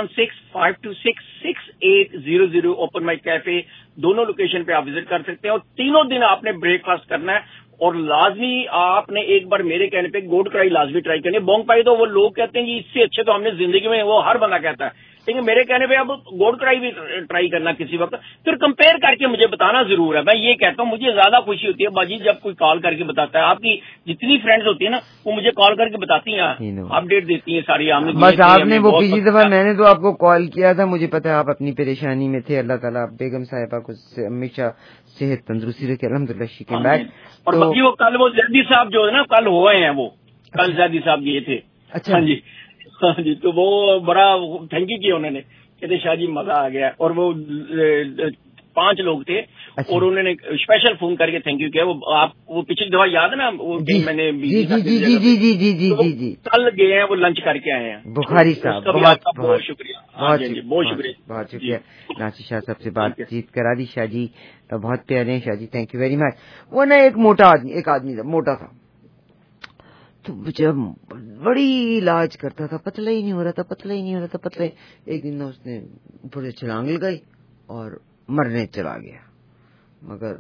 4165266800 اوپن مائک کیفے, دونوں لوکیشن پہ آپ وزٹ کر سکتے ہیں. اور تینوں دن آپ نے بریک فاسٹ کرنا ہے, اور لازمی آپ نے ایک بار میرے کہنے پہ گوڈ کڑھائی لازمی ٹرائی کرنی ہے. بونگ پائی تو وہ لوگ کہتے ہیں کہ اس سے اچھے تو ہم نے زندگی میں, وہ ہر بندہ کہتا ہے, لیکن میرے کہنے پہ اب گوڈ کڑھائی بھی ٹرائی کرنا کسی وقت, پھر کمپیئر کر کے مجھے بتانا ضرور ہے. میں یہ کہتا ہوں مجھے زیادہ خوشی ہوتی ہے باجی جب کوئی کال کر کے بتاتا ہے. آپ کی جتنی فرینڈز ہوتی ہیں نا وہ مجھے کال کر کے بتاتی ہیں, اپڈیٹ دیتی ہیں ساری. بس آپ نے وہ پچھلی دفعہ میں نے تو آپ کو کال کیا تھا, مجھے پتا ہے آپ اپنی پریشانی میں تھے. اللہ تعالیٰ بیگم صاحبہ کو ہمیشہ صحت تندرستی رکھے, الحمدللہ شی کیم بیک. اور باقی وہ کل وہ زیدی صاحب جو ہے نا کل ہوئے ہیں, وہ کل زیدی صاحب گئے تھے. اچھا ہاں جی, تو وہ بڑا تھینک یو کیا انہوں نے, کہتے شاہ جی مزہ آ گیا. اور وہ 5 لوگ تھے, اور انہوں نے اسپیشل فون کر کے تھینک یو کیا. وہ آپ وہ پچھلی دفعہ یاد ہے نا وہ میں نے جی کل گئے ہیں, وہ لنچ کر کے آئے ہیں. بخاری صاحب بہت شکریہ, بہت شکریہ, بہت شکریہ. ناصر شاہ صاحب سے بات چیت کرا دی. شاہ جی بہت پیارے ہیں. Shah ji thank you very much. وہ نا ایک آدمی تھا, موٹا تھا, تو جب بڑی علاج کرتا تھا, پتلا ہی نہیں ہو رہا تھا. ایک دن اس نے اوپر سے چھلانگ لگائی اور مرنے چلا گیا. مگر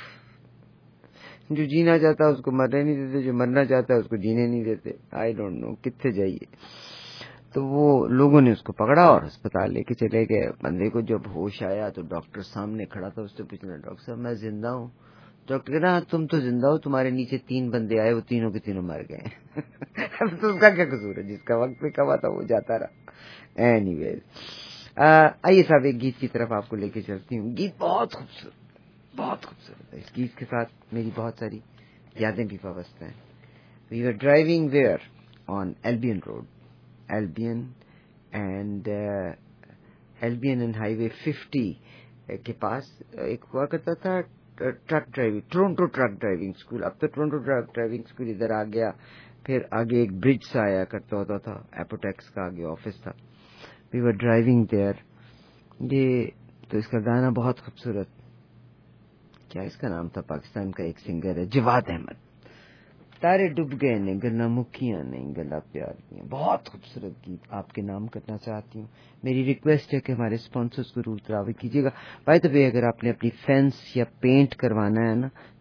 جو جینا چاہتا ہے اس کو مرنے نہیں دیتے, جو مرنا چاہتا ہے اس کو جینے نہیں دیتے. آئی ڈونٹ نو کتنے جائیے. تو وہ لوگوں نے اس کو پکڑا اور ہسپتال لے کے چلے گئے. بندے کو جب ہوش آیا تو ڈاکٹر سامنے کھڑا تھا, اس سے پوچھنا ڈاکٹر صاحب میں زندہ ہوں. ڈاکٹر کہنا تم تو زندہ ہو, تمہارے نیچے 3 بندے آئے, وہ تینوں کے تینوں مر گئے. اب تو اس کا کیا قصور ہے, جس کا وقت پہ کہا تھا وہ جاتا رہا. اینی ویز آئیے صاحب ایک گیت کی طرف آپ کو لے کے چلتی ہوں. گیت بہت خوبصورت ہے. اس گیت کے ساتھ میری بہت ساری یادیں بھی وابستہ ہیں. We are driving where on Albion Road, Albion and highway 50 کے پاس ایک ہوا کرتا تھا truck driving, Toronto truck driving school. اب تو ٹورنٹو ٹرک ڈرائیونگ اسکول ادھر آ گیا. پھر آگے ایک برج سا آیا کرتا ہوتا تھا, اپوٹیکس کا آگے آفس تھا. We were driving there. یہ تو اس کا گانا بہت خوبصورت, کیا اس کا نام تھا, پاکستان کا ایک سنگر ہے جواد احمد. تارے ڈوب گئے نے گلا مکھیاں نے گلا پیار کیا. بہت خوبصورت گیت آپ کے نام کرنا چاہتی ہوں. میری ریکویسٹ ہے کہ ہمارے اسپانسرز کو ضرور تراوی کیجیے گا. بائی دا وے, اگر آپ نے اپنی فینس یا پینٹ کروانا ہے نا